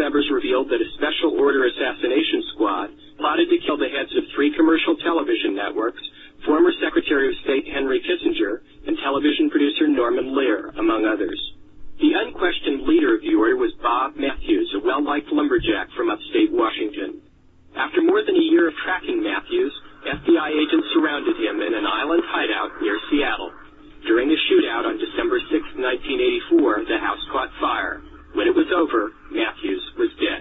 members revealed that a special order assassination squad plotted to kill the heads of 3 commercial television networks, former Secretary of State Henry Kissinger, and television producer Norman Lear, among others. The unquestioned leader of the order was Bob Matthews, a well-liked lumberjack from upstate Washington. After more than a year of tracking Matthews, FBI agents surrounded him in an island hideout near Seattle. During a shootout on December 6, 1984, the house caught fire. When it was over, Matthews was dead.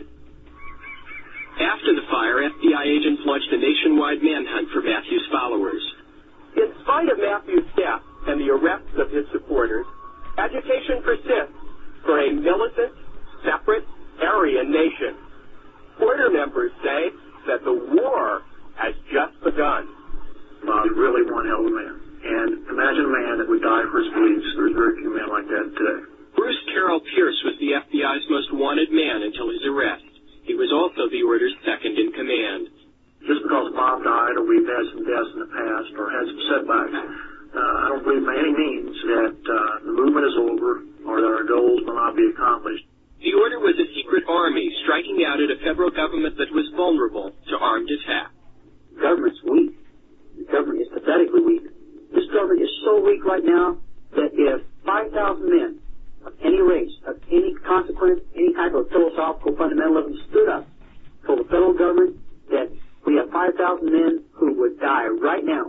After the fire, FBI agents launched a nationwide manhunt for Matthews' followers. In spite of Matthews' death and the arrests of his supporters, agitation persists for a militant, separate, Aryan nation. Order members say that the war has just begun. Bob's really one hell of a man. And imagine a man that would die for his beliefs. There's very few men like that today. Bruce Carroll Pierce was the FBI's most wanted man until his arrest. He was also the order's second in command. Just because Bob died or we've had some deaths in the past or had some setbacks, I don't believe by any means that the movement is over or that our goals will not be accomplished. The order was a secret army striking out at a federal government that was vulnerable to armed attack. The government's weak. The government is pathetically weak. This government is so weak right now that if 5,000 men of any race, of any consequence, any type of philosophical fundamentalism stood up, told the federal government that we have 5,000 men who would die right now,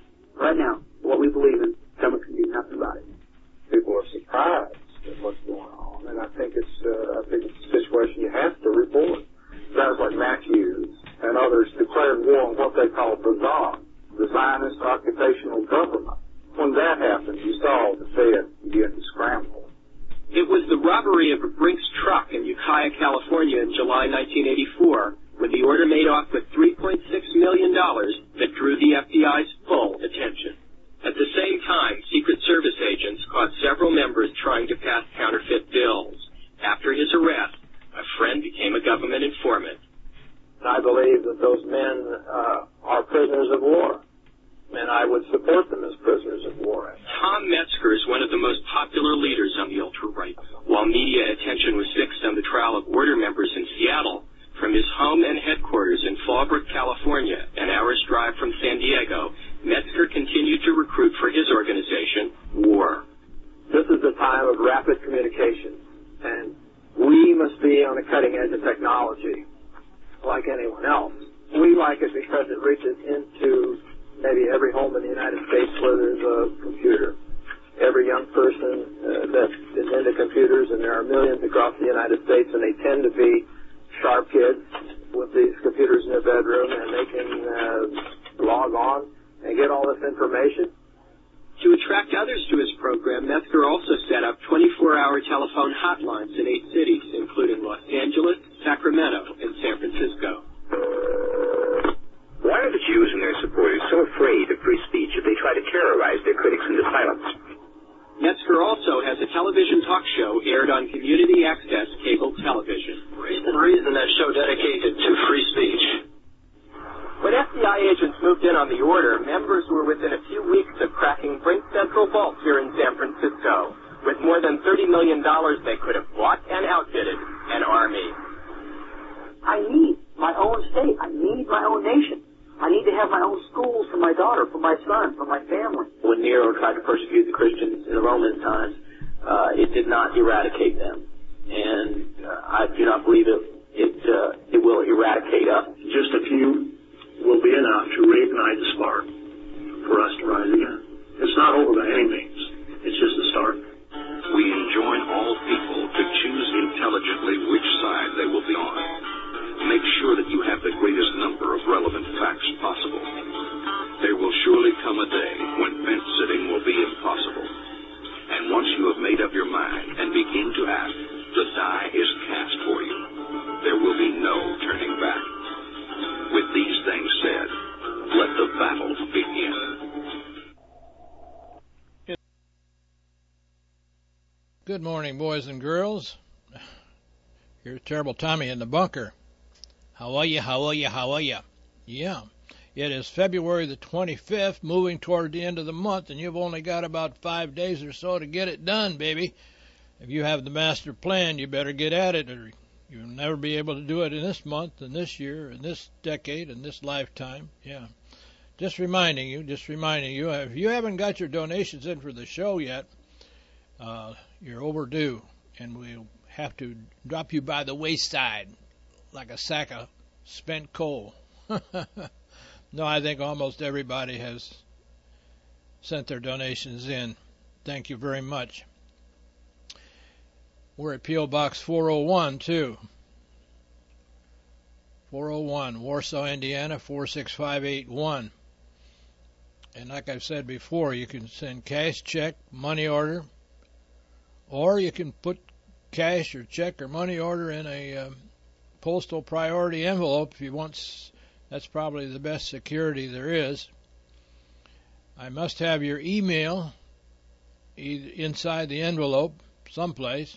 what we believe in, the government can do nothing about it. People are surprised at what's going on, and I think it's a situation you have to report. Guys like Matthews and others declared war on what they call the Zionist occupational government. When that happened, you saw the Fed begin to scramble. It was the robbery of a Brinks truck in Ukiah, California in July 1984, when the order made off with $3.6 million that drew the FBI's full attention. At the same time, Secret Service agents caught several members trying to pass counterfeit bills. After his arrest, a friend became a government informant. I believe that those men are prisoners of war, and I would support them as prisoners of war. Tom Metzger is one of the most popular leaders on the ultra-right. While media attention was fixed on the trial of order members in Seattle, from his home and headquarters in Fallbrook, California, an hour's drive from San Diego, Metzger continued to recruit for his organization, WAR. This is a time of rapid communication, and we must be on the cutting edge of technology like anyone else. We like it because it reaches into maybe every home in the United States where there's a computer. Every young person that is into computers, and there are millions across the United States, and they tend to be sharp kids with these computers in their bedroom, and they can log on and get all this information. To attract others to his program, Metzger also set up 24-hour telephone hotlines in 8 cities, including Los Angeles, Sacramento, and San Francisco. Why are the Jews and their supporters so afraid of free speech that they try to terrorize their critics into silence? Metzger also has a television talk show aired on community access cable television. Reason that show dedicated to free speech. When FBI agents moved in on the order, members were within a few weeks of cracking Brinks Central Vault here in San Francisco. With more than $30 million, they could have bought and outfitted an army. I need my own state. I need my own nation. I need to have my own schools for my daughter, for my son, for my family. When Nero tried to persecute the Christians in the Roman times, it did not eradicate them. And I do not believe it will eradicate us. Just a few will be enough to reignite the spark for us to rise again. It's not over by any means. It's just the start. We enjoin all people to choose intelligently which side they will be on. Make sure that you have the greatest number of relevant facts possible. There will surely come a day when fence-sitting will be impossible. And once you have made up your mind and begin to act, the die is cast for you. There will be no turning back. With these things said, let the battle begin. Good morning, boys and girls. Here's Terrible Tommy in the bunker. How are you, how are you, how are you? Yeah, it is February the 25th, moving toward the end of the month, and you've only got about 5 days or so to get it done, baby. If you have the master plan, you better get at it, or You'll never be able to do it in this month, and this year, and this decade, and this lifetime. Yeah. Just reminding you, if you haven't got your donations in for the show yet, you're overdue, and we'll have to drop you by the wayside like a sack of spent coal. No, I think almost everybody has sent their donations in. Thank you very much. We're at P.O. Box 401, too. 401, Warsaw, Indiana, 46581. And like I've said before, you can send cash, check, money order, or you can put cash or check or money order in a postal priority envelope if you want. That's probably the best security there is. I must have your email inside the envelope someplace,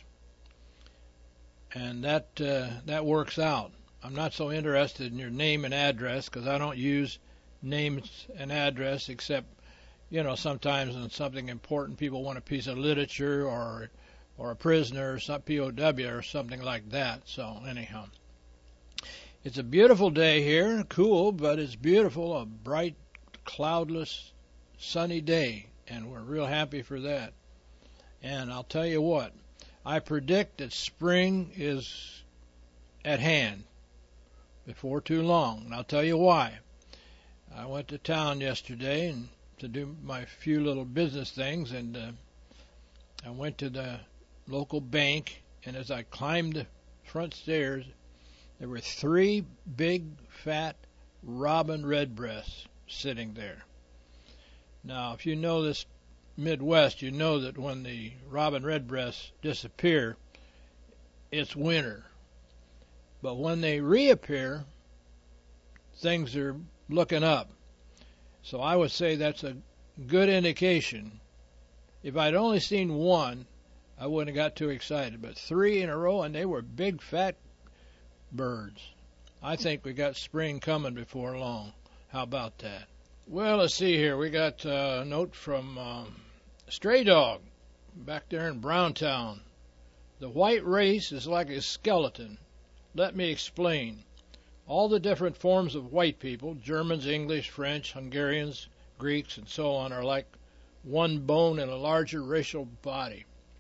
and that works out. I'm not so interested in your name and address because I don't use names and address except, sometimes in something important people want a piece of literature or a prisoner or some POW or something like that. So anyhow, it's a beautiful day here, cool, but it's beautiful, a bright, cloudless, sunny day, and we're real happy for that. And I'll tell you what, I predict that spring is at hand before too long, and I'll tell you why. I went to town yesterday and to do my few little business things, and I went to the local bank, and as I climbed the front stairs, there were 3 big, fat robin redbreasts sitting there. Now, if you know this Midwest, you know that when the robin redbreasts disappear, it's winter. But when they reappear, things are looking up. So I would say that's a good indication. If I'd only seen one, I wouldn't have got too excited. But 3 in a row, and they were big, fat birds. I think we got spring coming before long. How about that? Well, let's see here. We got a note from Stray Dog back there in Browntown. The white race is like a skeleton. Let me explain. All the different forms of white people, Germans, English, French, Hungarians, Greeks, and so on, are like one bone in a larger racial body.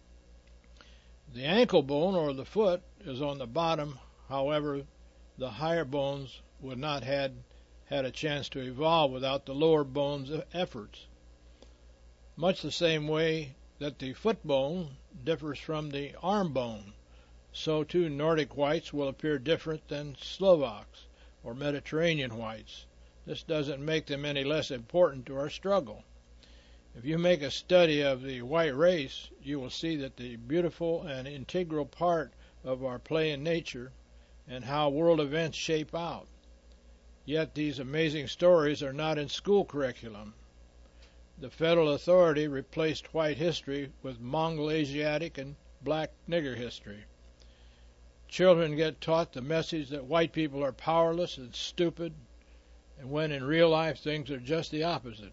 The ankle bone, or the foot, is on the bottom. However, the higher bones would not had a chance to evolve without the lower bones' efforts. Much the same way that the foot bone differs from the arm bone, so too Nordic whites will appear different than Slovaks or Mediterranean whites. This doesn't make them any less important to our struggle. If you make a study of the white race, you will see that the beautiful and integral part of our play in nature and how world events shape out. Yet these amazing stories are not in school curriculum. The federal authority replaced white history with Mongol Asiatic and black nigger history. Children get taught the message that white people are powerless and stupid, and when in real life things are just the opposite.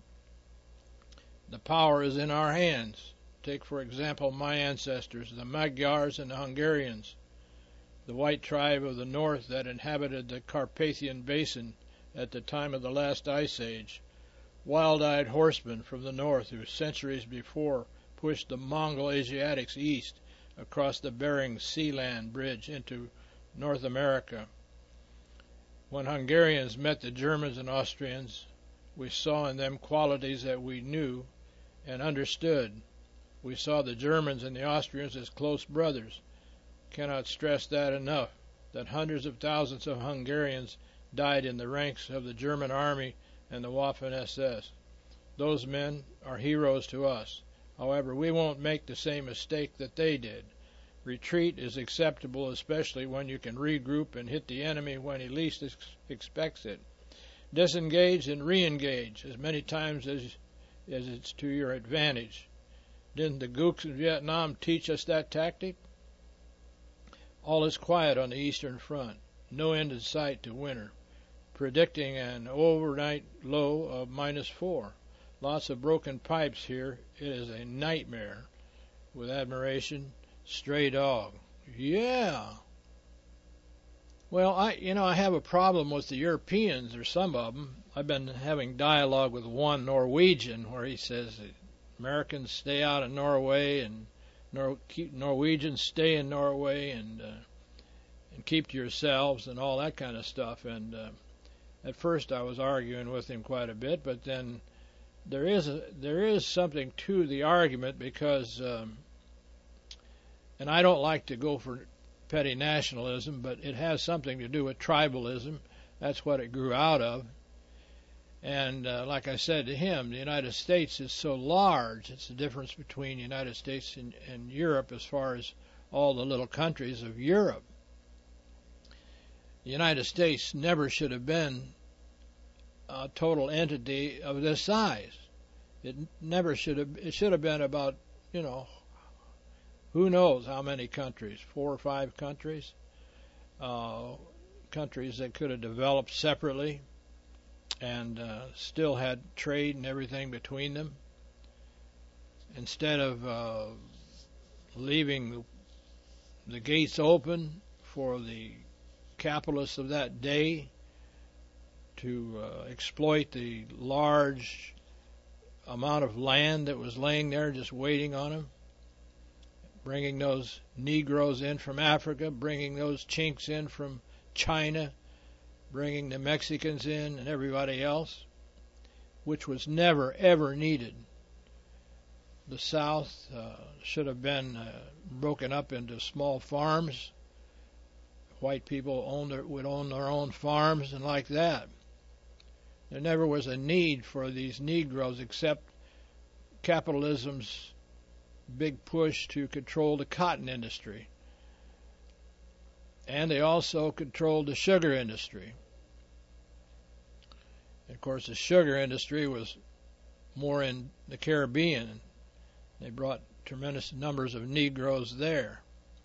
The power is in our hands. Take, for example, my ancestors, the Magyars and the Hungarians, the white tribe of the north that inhabited the Carpathian Basin at the time of the last ice age, wild-eyed horsemen from the north who centuries before pushed the Mongol Asiatics east across the Bering Sea Land Bridge into North America. When Hungarians met the Germans and Austrians, we saw in them qualities that we knew and understood. We saw the Germans and the Austrians as close brothers. Cannot stress that enough, that hundreds of thousands of Hungarians died in the ranks of the German army and the Waffen-SS. Those men are heroes to us. However, we won't make the same mistake that they did. Retreat is acceptable, especially when you can regroup and hit the enemy when he least expects it. Disengage and re-engage as many times as it's to your advantage. Didn't the Gooks in Vietnam teach us that tactic? All is quiet on the Eastern Front. No end in sight to winter. Predicting an overnight low of -4. Lots of broken pipes here. It is a nightmare. With admiration, Stray Dog. Yeah. Well, I have a problem with the Europeans, or some of them. I've been having dialogue with one Norwegian where he says that Americans stay out of Norway and Norwegians stay in Norway and keep to yourselves and all that kind of stuff. And at first I was arguing with him quite a bit, but then there is something to the argument because, and I don't like to go for petty nationalism, but it has something to do with tribalism. That's what it grew out of. And like I said to him, the United States is so large. It's the difference between the United States and Europe as far as all the little countries of Europe. The United States never should have been a total entity of this size. It never should have. It should have been about, who knows how many countries, 4 or 5 countries, countries that could have developed separately and still had trade and everything between them. Instead of leaving the gates open for the capitalists of that day to exploit the large amount of land that was laying there just waiting on them, bringing those Negroes in from Africa, bringing those Chinks in from China, bringing the Mexicans in and everybody else, which was never, ever needed. The South should have been broken up into small farms. White people would own their own farms and like that. There never was a need for these Negroes except capitalism's big push to control the cotton industry. And they also controlled the sugar industry. And of course, the sugar industry was more in the Caribbean. They brought tremendous numbers of Negroes there.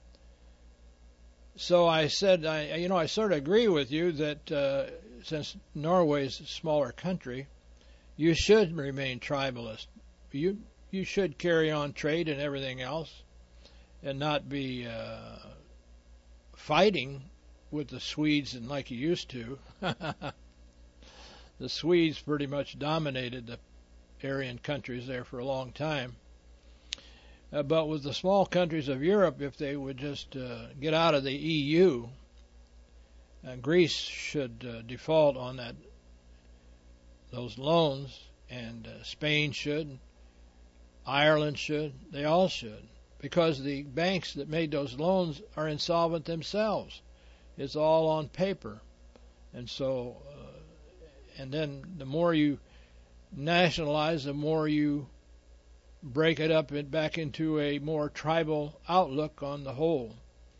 So I said, I sort of agree with you that since Norway's a smaller country, you should remain tribalist. You should carry on trade and everything else and not be fighting with the Swedes and like you used to. The Swedes pretty much dominated the Aryan countries there for a long time. But with the small countries of Europe, if they would just get out of the EU, Greece should default on those loans, and Spain should, Ireland should, they all should, because the banks that made those loans are insolvent themselves. It's all on paper. And so, and then the more you nationalize, the more you break it up and back into a more tribal outlook on the whole.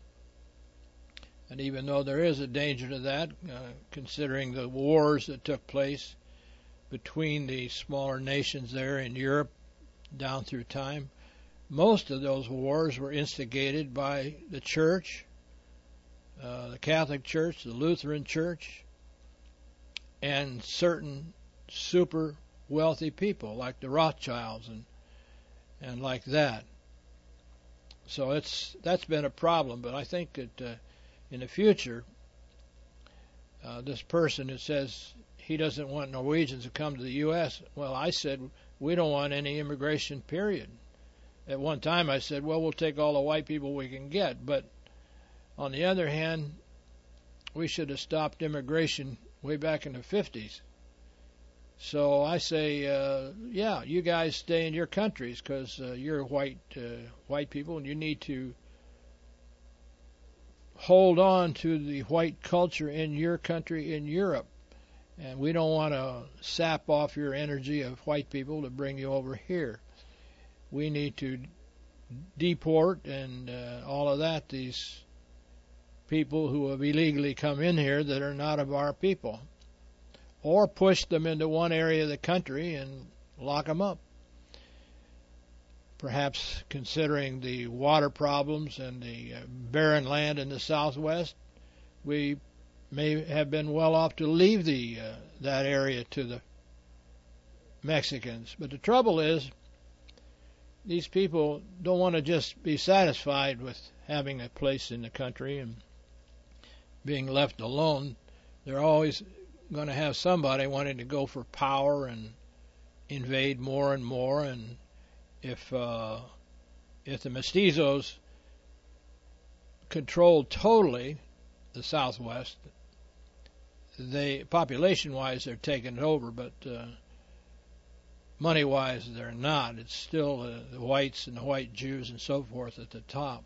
And even though there is a danger to that, considering the wars that took place between the smaller nations there in Europe down through time, most of those wars were instigated by the church, the Catholic Church, the Lutheran Church, and certain super wealthy people like the Rothschilds and like that. So that's been a problem. But I think that in the future, this person who says he doesn't want Norwegians to come to the U.S., well, I said we don't want any immigration, period. At one time I said, well, we'll take all the white people we can get. But on the other hand, we should have stopped immigration way back in the 50s. So I say, yeah, you guys stay in your countries because you're white people, and you need to hold on to the white culture in your country in Europe. And we don't want to sap off your energy of white people to bring you over here. We need to deport and all of that, these people who have illegally come in here that are not of our people. Or push them into one area of the country and lock them up. Perhaps considering the water problems and the barren land in the Southwest, we may have been well off to leave that area to the Mexicans. But the trouble is, these people don't want to just be satisfied with having a place in the country and being left alone. They're always going to have somebody wanting to go for power and invade more and more. And if the mestizos controlled totally the Southwest, they population-wise they're taking it over, but money-wise they're not. It's still the whites and the white Jews and so forth at the top.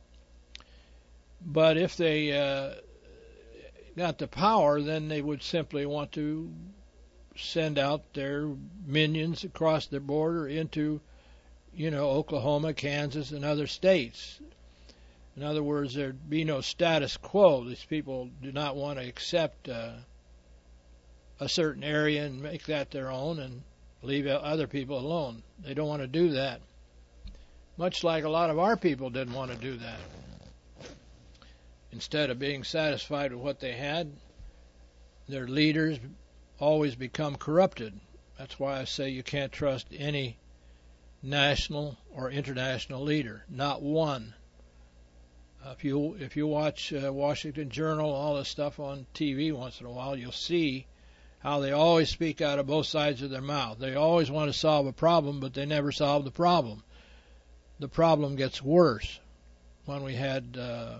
But if they got the power, then they would simply want to send out their minions across the border into, Oklahoma, Kansas, and other states. In other words, there'd be no status quo. These people do not want to accept a certain area and make that their own and leave other people alone. They don't want to do that. Much like a lot of our people didn't want to do that. Instead of being satisfied with what they had, their leaders always become corrupted. That's why I say you can't trust any national or international leader. Not one. If you watch Washington Journal, all this stuff on TV once in a while, you'll see how they always speak out of both sides of their mouth. They always want to solve a problem, but they never solve the problem. The problem gets worse. When we had the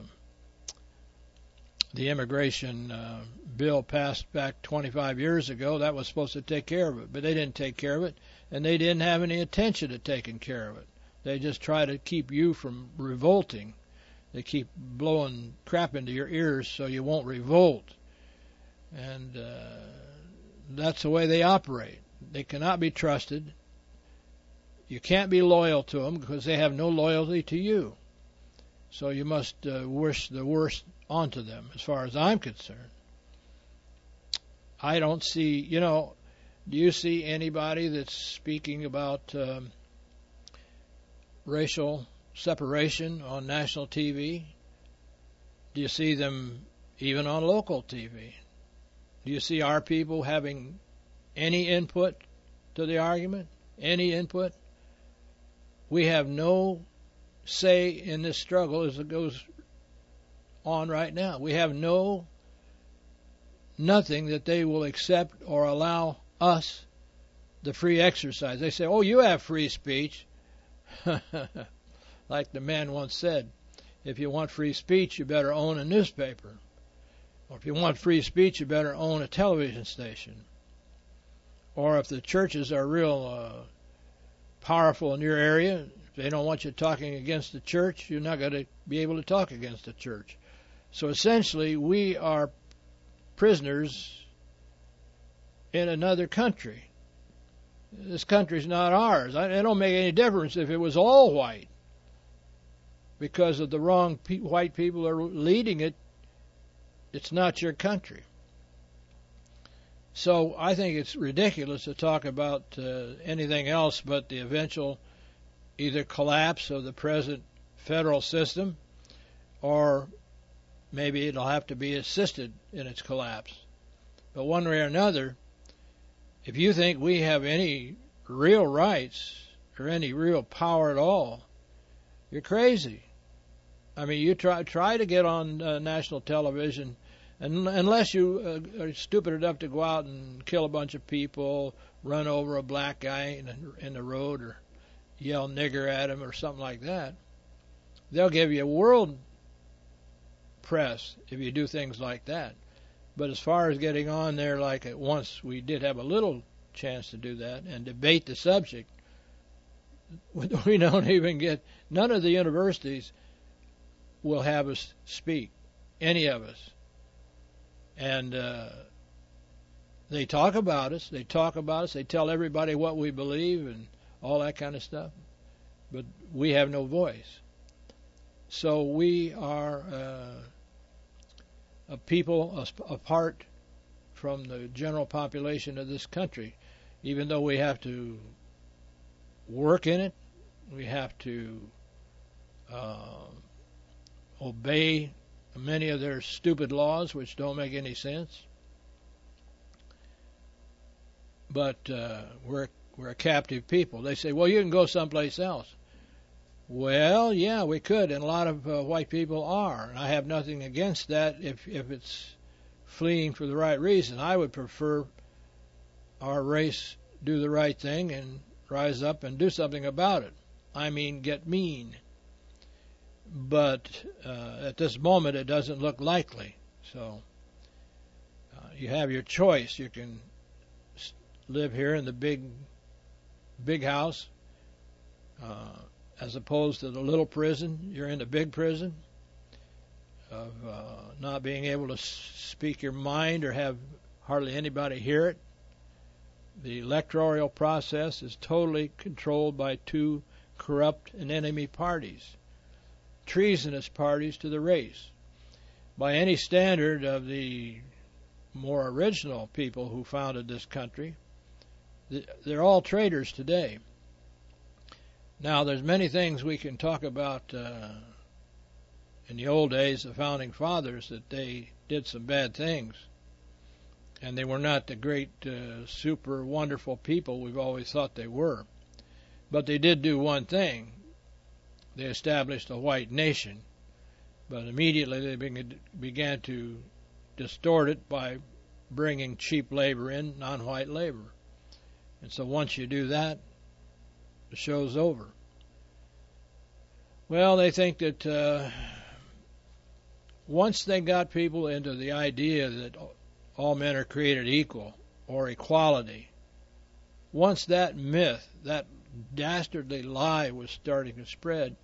immigration bill passed back 25 years ago, that was supposed to take care of it, but they didn't take care of it, and they didn't have any attention to taking care of it. They just try to keep you from revolting. They keep blowing crap into your ears so you won't revolt. And that's the way they operate. They cannot be trusted. You can't be loyal to them because they have no loyalty to you. So you must wish the worst onto them, as far as I'm concerned. I don't see, do you see anybody that's speaking about racial separation on national TV? Do you see them even on local TV? Do you see our people having any input to the argument? Any input? We have no say in this struggle as it goes on right now. We have nothing that they will accept or allow us the free exercise. They say, oh, you have free speech. Like the man once said, if you want free speech, you better own a newspaper. Or if you want free speech, you better own a television station. Or if the churches are real powerful in your area, if they don't want you talking against the church, you're not going to be able to talk against the church. So essentially, we are prisoners in another country. This country's not ours. It don't make any difference if it was all white. Because of the wrong white people are leading it, it's not your country. So I think it's ridiculous to talk about anything else but the eventual either collapse of the present federal system, or maybe it'll have to be assisted in its collapse. But one way or another, if you think we have any real rights or any real power at all, you're crazy. I mean, you try to get on national television, and unless you are stupid enough to go out and kill a bunch of people, run over a black guy in the road, or yell nigger at him or something like that, they'll give you world press if you do things like that. But as far as getting on there, like once we did have a little chance to do that and debate the subject, we don't even get, none of the universities will have us speak, any of us. And they talk about us, they tell everybody what we believe and all that kind of stuff, but we have no voice. So we are a people apart from the general population of this country. Even though we have to work in it, we have to obey many of their stupid laws, which don't make any sense. But we're a captive people. They say, well, you can go someplace else. Well, yeah, we could, and a lot of white people are. I have nothing against that if it's fleeing for the right reason. I would prefer our race do the right thing and rise up and do something about it. I mean, get mean. But at this moment, it doesn't look likely. So you have your choice. You can live here in the big house, as opposed to the little prison. You're in the big prison of not being able to speak your mind or have hardly anybody hear it. The electoral process is totally controlled by two corrupt and enemy parties, treasonous parties to the race. By any standard of the more original people who founded this country, they're all traitors today. Now, there's many things we can talk about in the old days, the founding fathers, that they did some bad things. And they were not the great, super wonderful people we've always thought they were. But they did do one thing. They established a white nation. But immediately they began to distort it by bringing cheap labor in, non-white labor. And so once you do that, the show's over. Well, they think that once they got people into the idea that all men are created equal or equality, once that myth, that dastardly lie was starting to spread,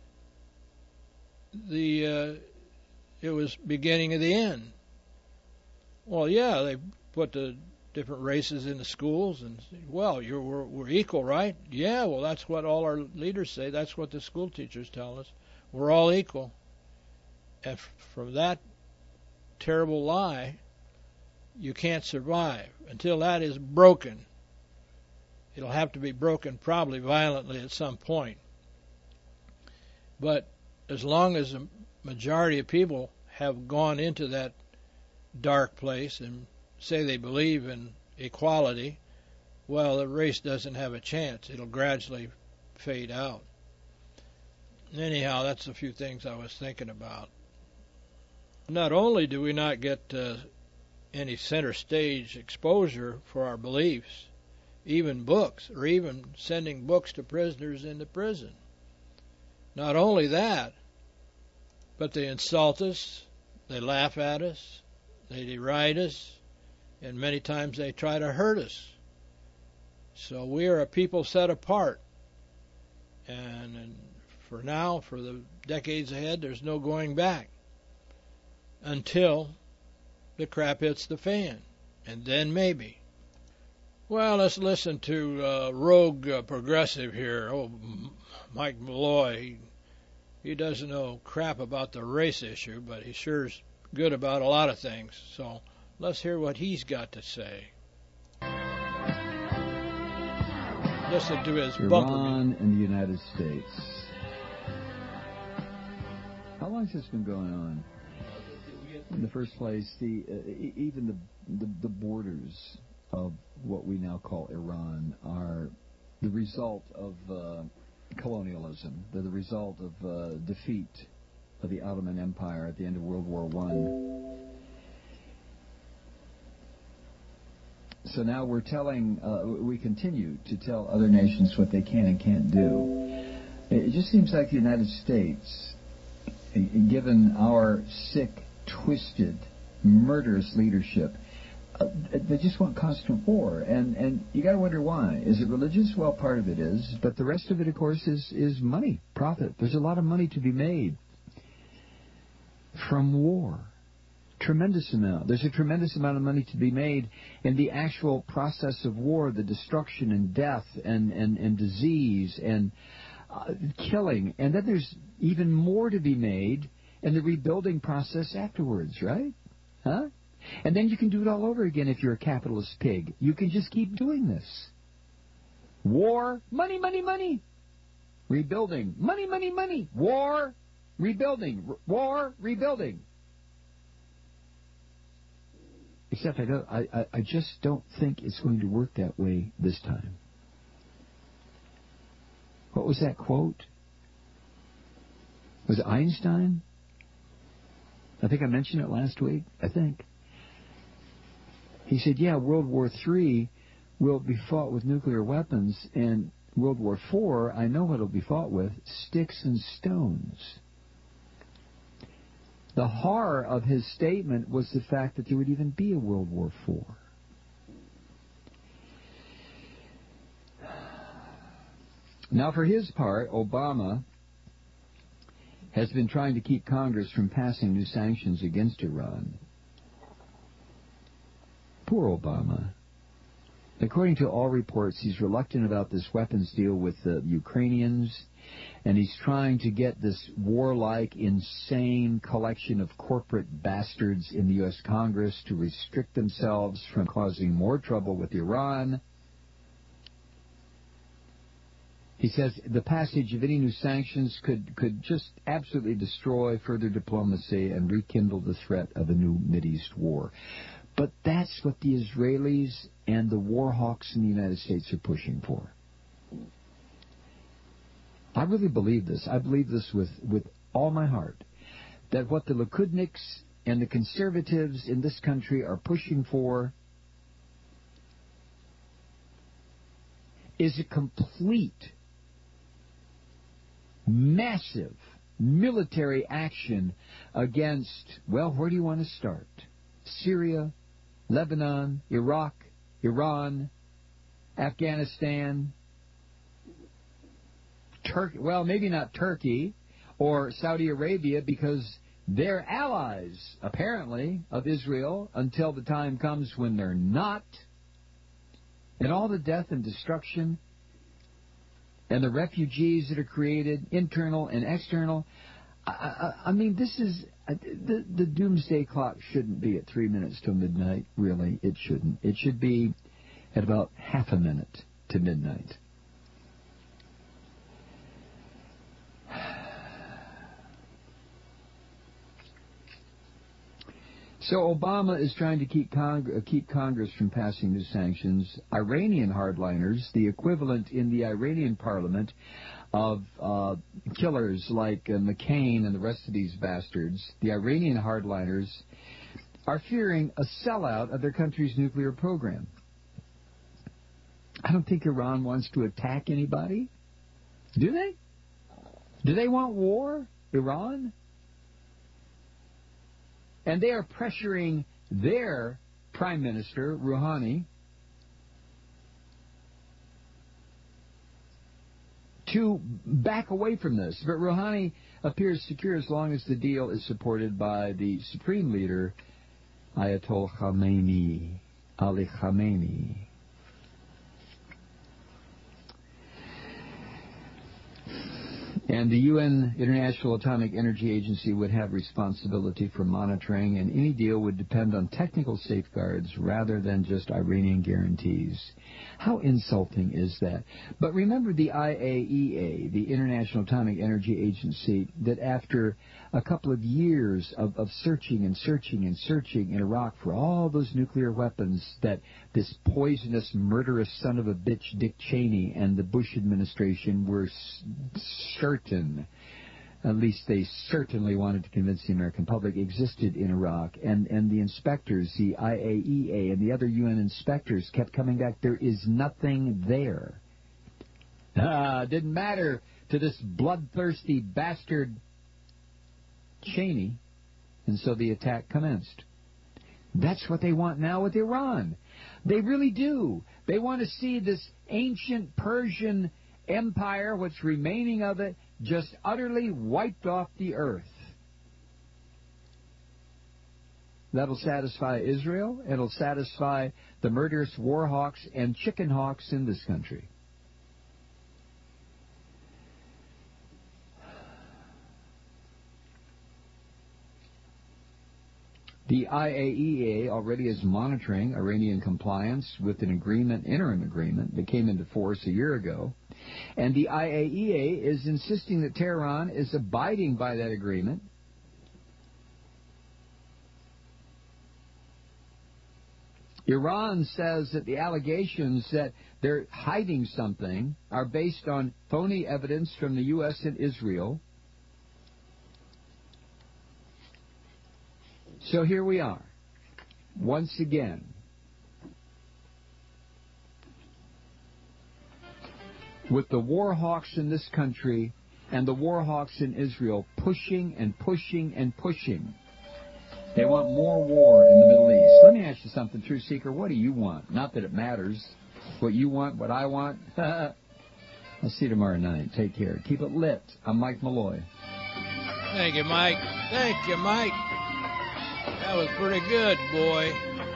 it was beginning of the end. Well, yeah, they put the different races in the schools and say, well, we're equal, right? Yeah, well, that's what all our leaders say. That's what the school teachers tell us. We're all equal. And from that terrible lie, you can't survive until that is broken. It'll have to be broken probably violently at some point. But as long as the majority of people have gone into that dark place and say they believe in equality, well, the race doesn't have a chance. It'll gradually fade out. Anyhow, that's a few things I was thinking about. Not only do we not get any center stage exposure for our beliefs, even books, or even sending books to prisoners into prison. Not only that, but they insult us, they laugh at us, they deride us, and many times they try to hurt us. So we are a people set apart. And for now, for the decades ahead, there's no going back until the crap hits the fan. And then maybe. Well, let's listen to rogue progressive here. Oh, Mike Malloy. He doesn't know crap about the race issue, but he sure's good about a lot of things. So let's hear what he's got to say. Listen to his bumper. Iran and the United States. How long has this been going on? In the first place, even the borders of what we now call Iran are the result of colonialism. They're the result of defeat of the Ottoman Empire at the end of World War I. So now we continue to tell other nations what they can and can't do. It just seems like the United States, given our sick, twisted, murderous leadership, they just want constant war, and you got to wonder why. Is it religious? Well, part of it is, but the rest of it, of course, is money, profit. There's a lot of money to be made from war. Tremendous amount. There's a tremendous amount of money to be made in the actual process of war, the destruction and death and disease and killing, and then there's even more to be made in the rebuilding process afterwards, right? Huh? And then you can do it all over again if you're a capitalist pig. You can just keep doing this. War, money, money, money. Rebuilding, money, money, money. War, rebuilding. War, rebuilding. Except I just don't think it's going to work that way this time. What was that quote? Was it Einstein? I think I mentioned it last week, I think. He said, yeah, World War III will be fought with nuclear weapons, and World War IV, I know what it'll be fought with, sticks and stones. The horror of his statement was the fact that there would even be a World War IV. Now, for his part, Obama has been trying to keep Congress from passing new sanctions against Iran. Poor Obama. According to all reports, he's reluctant about this weapons deal with the Ukrainians, and he's trying to get this warlike, insane collection of corporate bastards in the U.S. Congress to restrict themselves from causing more trouble with Iran. He says the passage of any new sanctions could just absolutely destroy further diplomacy and rekindle the threat of a new Mideast war. But that's what the Israelis and the war hawks in the United States are pushing for. I really believe this. I believe this with all my heart, that what the Likudniks and the conservatives in this country are pushing for is a complete, massive military action against, well, where do you want to start? Syria, Lebanon, Iraq, Iran, Afghanistan, Turkey, well, maybe not Turkey or Saudi Arabia, because they're allies, apparently, of Israel until the time comes when they're not. And all the death and destruction and the refugees that are created, internal and external. I mean, this is... The doomsday clock shouldn't be at 3 minutes till midnight, really. It shouldn't. It should be at about half a minute to midnight. So Obama is trying to keep Congress from passing new sanctions. Iranian hardliners, the equivalent in the Iranian parliament of killers like McCain and the rest of these bastards, the Iranian hardliners are fearing a sellout of their country's nuclear program. I don't think Iran wants to attack anybody. Do they? Do they want war, Iran? And they are pressuring their Prime Minister, Rouhani, to back away from this. But Rouhani appears secure as long as the deal is supported by the supreme leader, Ayatollah Khamenei, Ali Khamenei. And the UN International Atomic Energy Agency would have responsibility for monitoring, and any deal would depend on technical safeguards rather than just Iranian guarantees. How insulting is that? But remember the IAEA, the International Atomic Energy Agency, that after a couple of years of searching in Iraq for all those nuclear weapons that this poisonous, murderous son of a bitch Dick Cheney and the Bush administration were certain, at least they certainly wanted to convince the American public, existed in Iraq. And the inspectors, the IAEA and the other UN inspectors kept coming back, there is nothing there. Didn't matter to this bloodthirsty bastard Cheney, and so the attack commenced. That's what they want now with Iran. They really do. They want to see this ancient Persian empire, what's remaining of it, just utterly wiped off the earth. That'll satisfy Israel. It'll satisfy the murderous war hawks and chicken hawks in this country. The IAEA already is monitoring Iranian compliance with an interim agreement that came into force a year ago. And the IAEA is insisting that Tehran is abiding by that agreement. Iran says that the allegations that they're hiding something are based on phony evidence from the U.S. and Israel. So here we are, once again. With the war hawks in this country and the war hawks in Israel pushing and pushing and pushing. They want more war in the Middle East. Let me ask you something, Truth Seeker. What do you want? Not that it matters. What you want, what I want. I'll see you tomorrow night. Take care. Keep it lit. I'm Mike Malloy. Thank you, Mike. Thank you, Mike. That was pretty good, boy.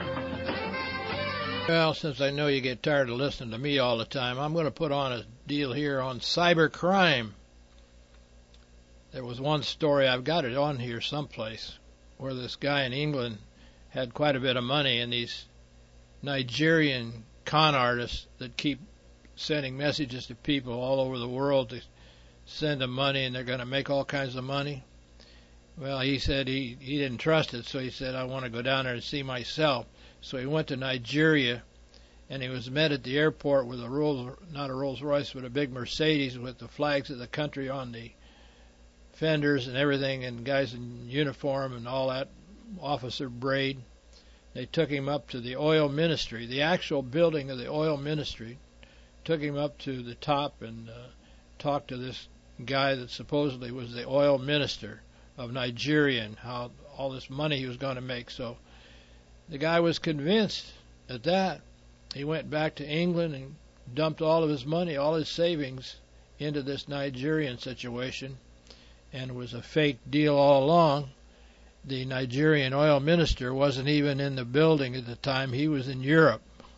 Well, since I know you get tired of listening to me all the time, I'm going to put on a deal here on cyber crime. There was one story, I've got it on here someplace, where this guy in England had quite a bit of money, and these Nigerian con artists that keep sending messages to people all over the world to send them money, and they're going to make all kinds of money. Well, he said he didn't trust it, so he said, I want to go down there and see myself. So he went to Nigeria, and he was met at the airport with not a Rolls Royce, but a big Mercedes with the flags of the country on the fenders and everything, and guys in uniform and all that, officer braid. They took him up to the oil ministry, the actual building of the oil ministry, took him up to the top and talked to this guy that supposedly was the oil minister of Nigeria and how all this money he was going to make. So the guy was convinced at that. He went back to England and dumped all of his money, all his savings, into this Nigerian situation, and it was a fake deal all along. The Nigerian oil minister wasn't even in the building at the time. He was in Europe.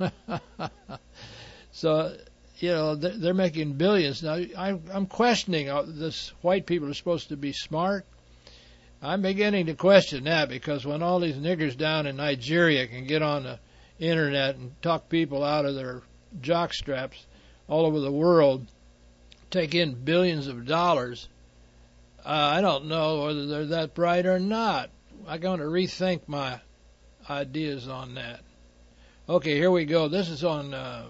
So, you know, they're making billions. Now, I'm questioning this. White people are supposed to be smart. I'm beginning to question that, because when all these niggers down in Nigeria can get on the internet and talk people out of their jock straps all over the world, take in billions of dollars, I don't know whether they're that bright or not. I'm going to rethink my ideas on that. Okay, here we go. This is on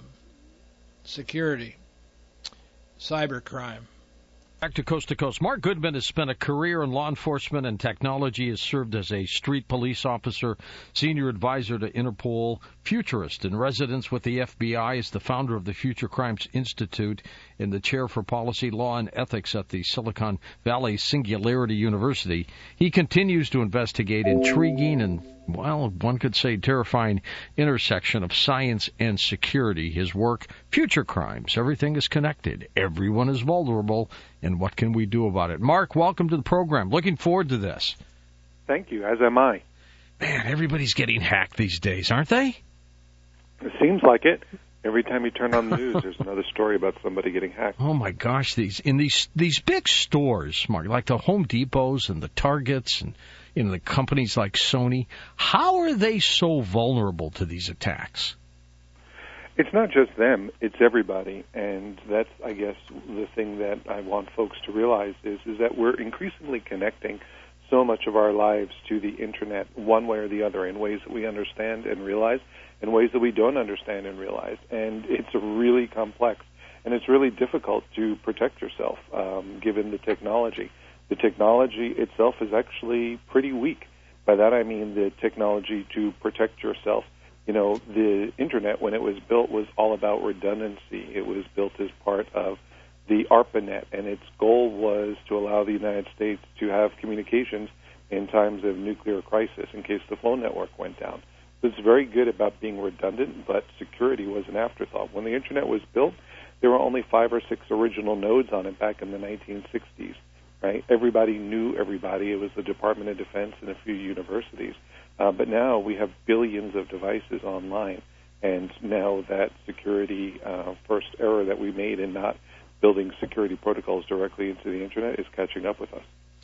security, cybercrime. Back to Coast. Mark Goodman has spent a career in law enforcement and technology, has served as a street police officer, senior advisor to Interpol, futurist in residence with the FBI, is the founder of the Future Crimes Institute and the chair for policy, law, and ethics at the Silicon Valley Singularity University. He continues to investigate intriguing and, well, one could say terrifying intersection of science and security. His work, Future Crimes. Everything is connected. Everyone is vulnerable. And what can we do about it? Mark, welcome to the program. Looking forward to this. Thank you, as am I. Man, everybody's getting hacked these days, aren't they? It seems like it. Every time you turn on the news, there's another story about somebody getting hacked. Oh my gosh, these big stores, Mark, like the Home Depots and the Targets and the companies like Sony, how are they so vulnerable to these attacks? It's not just them, it's everybody, and that's, I guess, the thing that I want folks to realize is that we're increasingly connecting so much of our lives to the Internet one way or the other in ways that we understand and realize, in ways that we don't understand and realize, and it's really complex, and it's really difficult to protect yourself given the technology. The technology itself is actually pretty weak. By that I mean the technology to protect yourself. You know, the Internet, when it was built, was all about redundancy. It was built as part of the ARPANET, and its goal was to allow the United States to have communications in times of nuclear crisis in case the phone network went down. So it's very good about being redundant, but security was an afterthought. When the Internet was built, there were only 5 or 6 original nodes on it back in the 1960s. Right? Everybody knew everybody. It was the Department of Defense and a few universities. But now we have billions of devices online, and now that security first error that we made in not building security protocols directly into the Internet is catching up with us.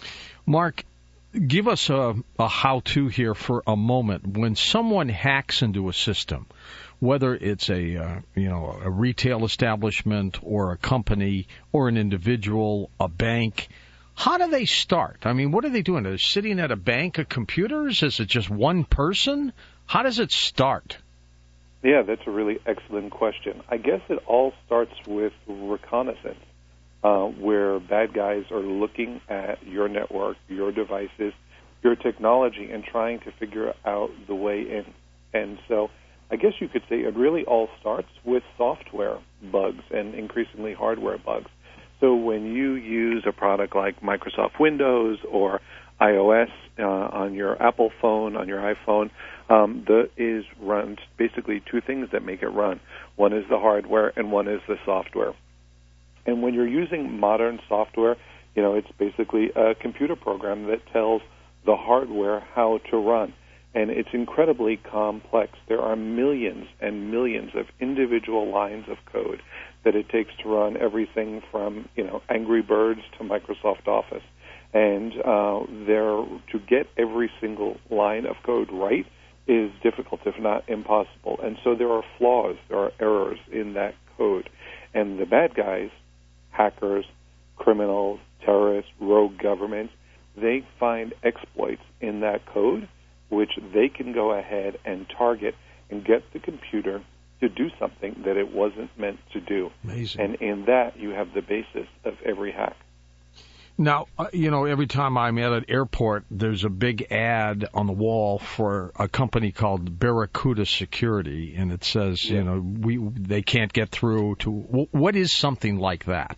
Mark, give us a how-to here for a moment. When someone hacks into a system, whether it's a retail establishment or a company or an individual, a bank, how do they start? I mean, what are they doing? They're sitting at a bank of computers? Is it just one person? How does it start? Yeah, that's a really excellent question. I guess it all starts with reconnaissance, where bad guys are looking at your network, your devices, your technology and trying to figure out the way in. And so I guess you could say it really all starts with software bugs and increasingly hardware bugs. So when you use a product like Microsoft Windows or iOS on your Apple phone, on your iPhone, is run basically two things that make it run. One is the hardware and one is the software. And when you're using modern software, it's basically a computer program that tells the hardware how to run. And it's incredibly complex. There are millions and millions of individual lines of code that it takes to run everything from, Angry Birds to Microsoft Office. And to get every single line of code right is difficult, if not impossible. And so there are flaws, there are errors in that code. And the bad guys, hackers, criminals, terrorists, rogue governments, they find exploits in that code which they can go ahead and target and get the computer to do something that it wasn't meant to do. Amazing. And in that, you have the basis of every hack. Now, every time I'm at an airport, there's a big ad on the wall for a company called Barracuda Security, and it says, they can't get through to. What is something like that?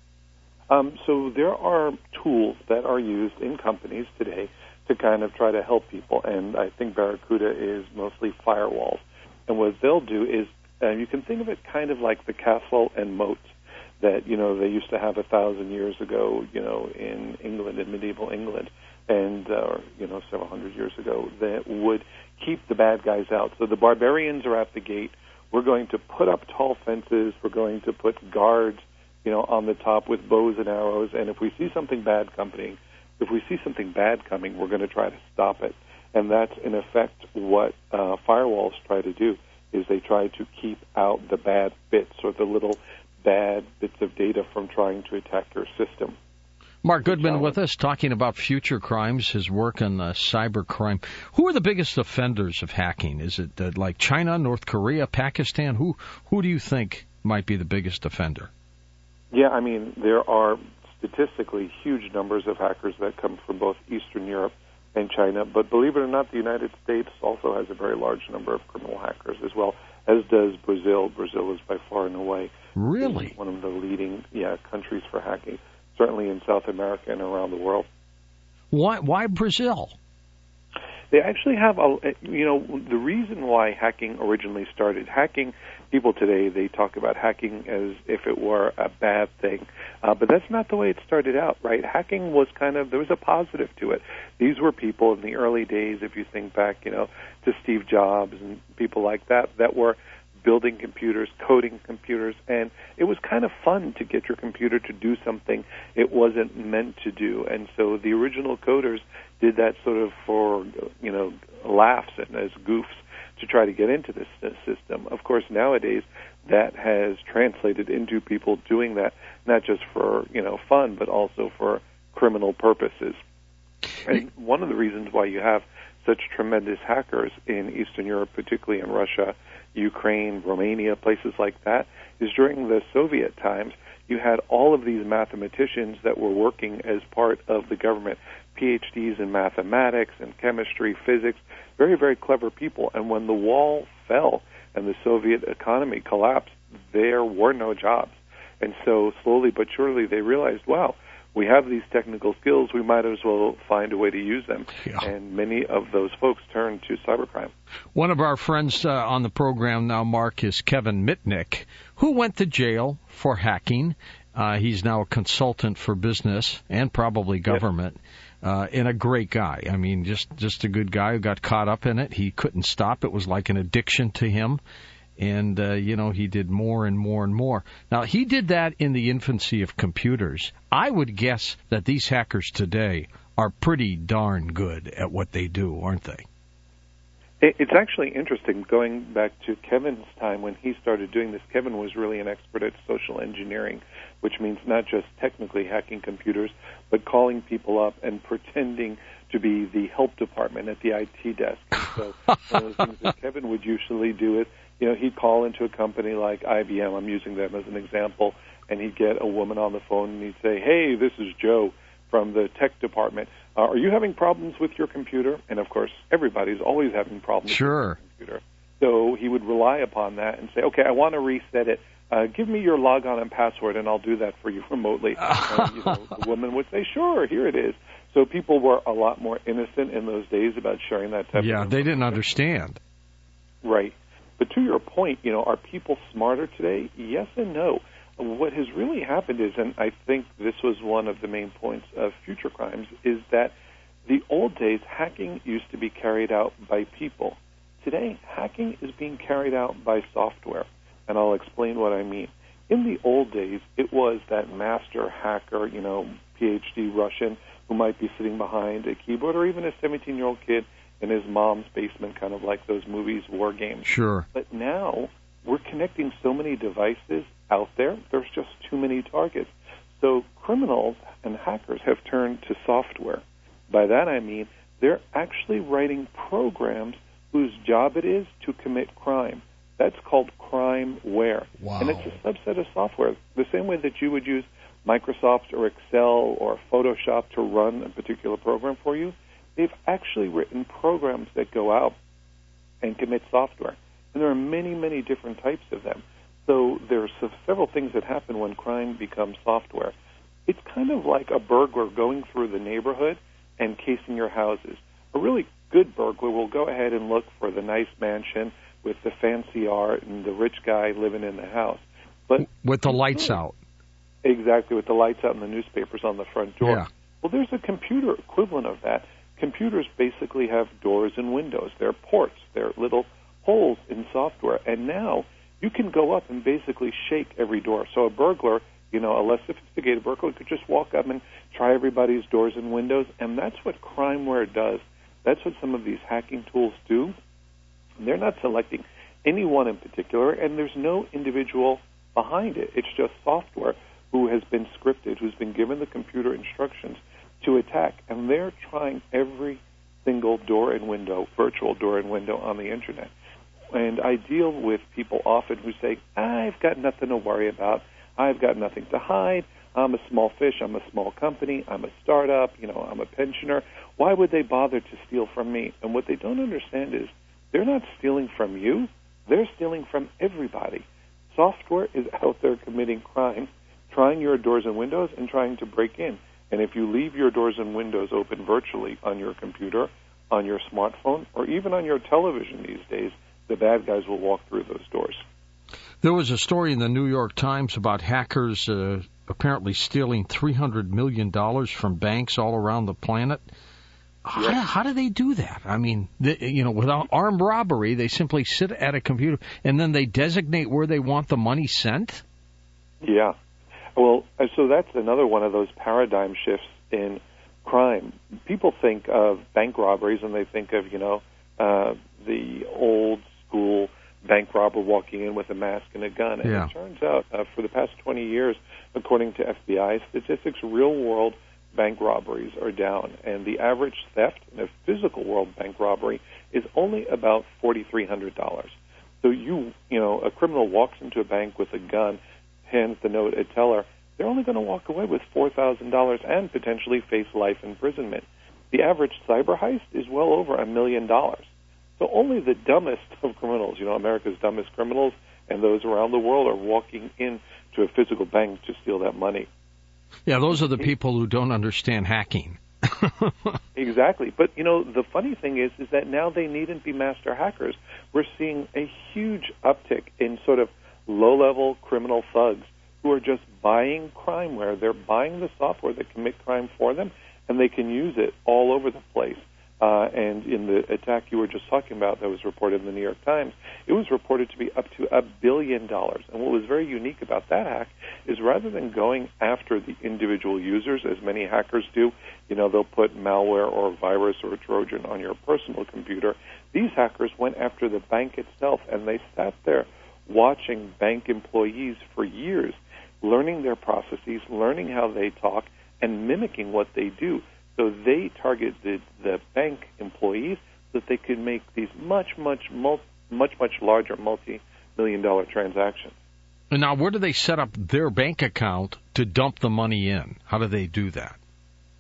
So there are tools that are used in companies today to kind of try to help people, and I think Barracuda is mostly firewalls. And what they'll do is, you can think of it kind of like the castle and moat that, they used to have 1,000 years ago, in England, in medieval England, and, several hundred years ago, that would keep the bad guys out. So the barbarians are at the gate. We're going to put up tall fences. We're going to put guards, on the top with bows and arrows. And if we see something bad coming, we're going to try to stop it. And that's, in effect, what firewalls try to do, is they try to keep out the bad bits or the little bad bits of data from trying to attack your system. Mark Goodman with us, talking about future crimes, his work on cybercrime. Who are the biggest offenders of hacking? Is it like China, North Korea, Pakistan? Who do you think might be the biggest offender? Yeah, there are statistically huge numbers of hackers that come from both Eastern Europe and China, but believe it or not, the United States also has a very large number of criminal hackers as well, as does Brazil. Brazil is by far and away really one of the leading countries for hacking, certainly in South America and around the world. Why Brazil? They actually have the reason why hacking originally started. People today, they talk about hacking as if it were a bad thing, but that's not the way it started out, right? Hacking was there was a positive to it. These were people in the early days, if you think back, to Steve Jobs and people like that were building computers, coding computers, and it was kind of fun to get your computer to do something it wasn't meant to do. And so the original coders did that sort of for, laughs and as goofs to try to get into this system. Of course, nowadays that has translated into people doing that, not just for, fun, but also for criminal purposes. And one of the reasons why you have such tremendous hackers in Eastern Europe, particularly in Russia, Ukraine, Romania, places like that, is during the Soviet times, you had all of these mathematicians that were working as part of the government, PhDs in mathematics and chemistry, physics, very, very clever people. And when the wall fell and the Soviet economy collapsed, there were no jobs. And so slowly but surely they realized, wow, we have these technical skills, we might as well find a way to use them. Yeah. And many of those folks turned to cybercrime. One of our friends on the program now, Mark, is Kevin Mitnick, who went to jail for hacking. He's now a consultant for business and probably government, and a great guy. Just a good guy who got caught up in it. He couldn't stop. It was like an addiction to him. And, he did more and more and more. Now, he did that in the infancy of computers. I would guess that these hackers today are pretty darn good at what they do, aren't they? It's actually interesting. Going back to Kevin's time when he started doing this, Kevin was really an expert at social engineering, which means not just technically hacking computers, but calling people up and pretending to be the help department at the IT desk. So one of the things that Kevin would usually do is, he'd call into a company like IBM, I'm using them as an example, and he'd get a woman on the phone and he'd say, hey, this is Joe from the tech department, are you having problems with your computer? And, of course, everybody's always having problems with their computer. So he would rely upon that and say, okay, I want to reset it. Give me your logon and password, and I'll do that for you remotely. And, the woman would say, sure, here it is. So people were a lot more innocent in those days about sharing that type of information. Yeah, they didn't understand. Right. But to your point, are people smarter today? Yes and no. What has really happened is, and I think this was one of the main points of Future Crimes, is that the old days, hacking used to be carried out by people. Today, hacking is being carried out by software, and I'll explain what I mean. In the old days, it was that master hacker, PhD Russian, who might be sitting behind a keyboard, or even a 17-year-old kid in his mom's basement, kind of like those movies, War Games. Sure. But now, we're connecting so many devices out there, there's just too many targets. So criminals and hackers have turned to software. By that I mean they're actually writing programs whose job it is to commit crime. That's called crimeware. Wow. And it's a subset of software. The same way that you would use Microsoft or Excel or Photoshop to run a particular program for you, they've actually written programs that go out and commit software. And there are many, many different types of them. So there's several things that happen when crime becomes software. It's kind of like a burglar going through the neighborhood and casing your houses. A really good burglar will go ahead and look for the nice mansion with the fancy art and the rich guy living in the house. But with the lights out. Exactly, with the lights out and the newspapers on the front door. Yeah. Well, there's a computer equivalent of that. Computers basically have doors and windows. They're ports. They're little holes in software. And now you can go up and basically shake every door. So a burglar, a less sophisticated burglar, could just walk up and try everybody's doors and windows. And that's what crimeware does. That's what some of these hacking tools do. They're not selecting anyone in particular, and there's no individual behind it. It's just software who has been scripted, who's been given the computer instructions to attack. And they're trying every single door and window, virtual door and window on the Internet. And I deal with people often who say, I've got nothing to worry about. I've got nothing to hide. I'm a small fish. I'm a small company. I'm a startup. I'm a pensioner. Why would they bother to steal from me? And what they don't understand is they're not stealing from you. They're stealing from everybody. Software is out there committing crime, trying your doors and windows and trying to break in. And if you leave your doors and windows open virtually on your computer, on your smartphone, or even on your television these days, the bad guys will walk through those doors. There was a story in the New York Times about hackers apparently stealing $300 million from banks all around the planet. How do they do that? I mean, without armed robbery, they simply sit at a computer and then they designate where they want the money sent? Yeah. Well, so that's another one of those paradigm shifts in crime. People think of bank robberies and they think of, the old school bank robber walking in with a mask and a gun. And it turns out for the past 20 years, according to FBI statistics, real-world bank robberies are down. And the average theft in a physical world bank robbery is only about $4,300. So a criminal walks into a bank with a gun, hands the note a teller, they're only going to walk away with $4,000 and potentially face life imprisonment. The average cyber heist is well over $1 million. So only the dumbest of criminals, America's dumbest criminals and those around the world are walking into a physical bank to steal that money. Yeah, those are the people who don't understand hacking. Exactly. But, the funny thing is that now they needn't be master hackers. We're seeing a huge uptick in sort of low-level criminal thugs who are just buying crimeware. They're buying the software that commit crime for them, and they can use it all over the place. And in the attack you were just talking about that was reported in the New York Times, it was reported to be up to $1 billion. And what was very unique about that hack is rather than going after the individual users, as many hackers do, they'll put malware or a virus or a Trojan on your personal computer, these hackers went after the bank itself, and they sat there watching bank employees for years, learning their processes, learning how they talk, and mimicking what they do. So they targeted the bank employees so that they could make these much larger multi-million-dollar transactions. And now, where do they set up their bank account to dump the money in? How do they do that?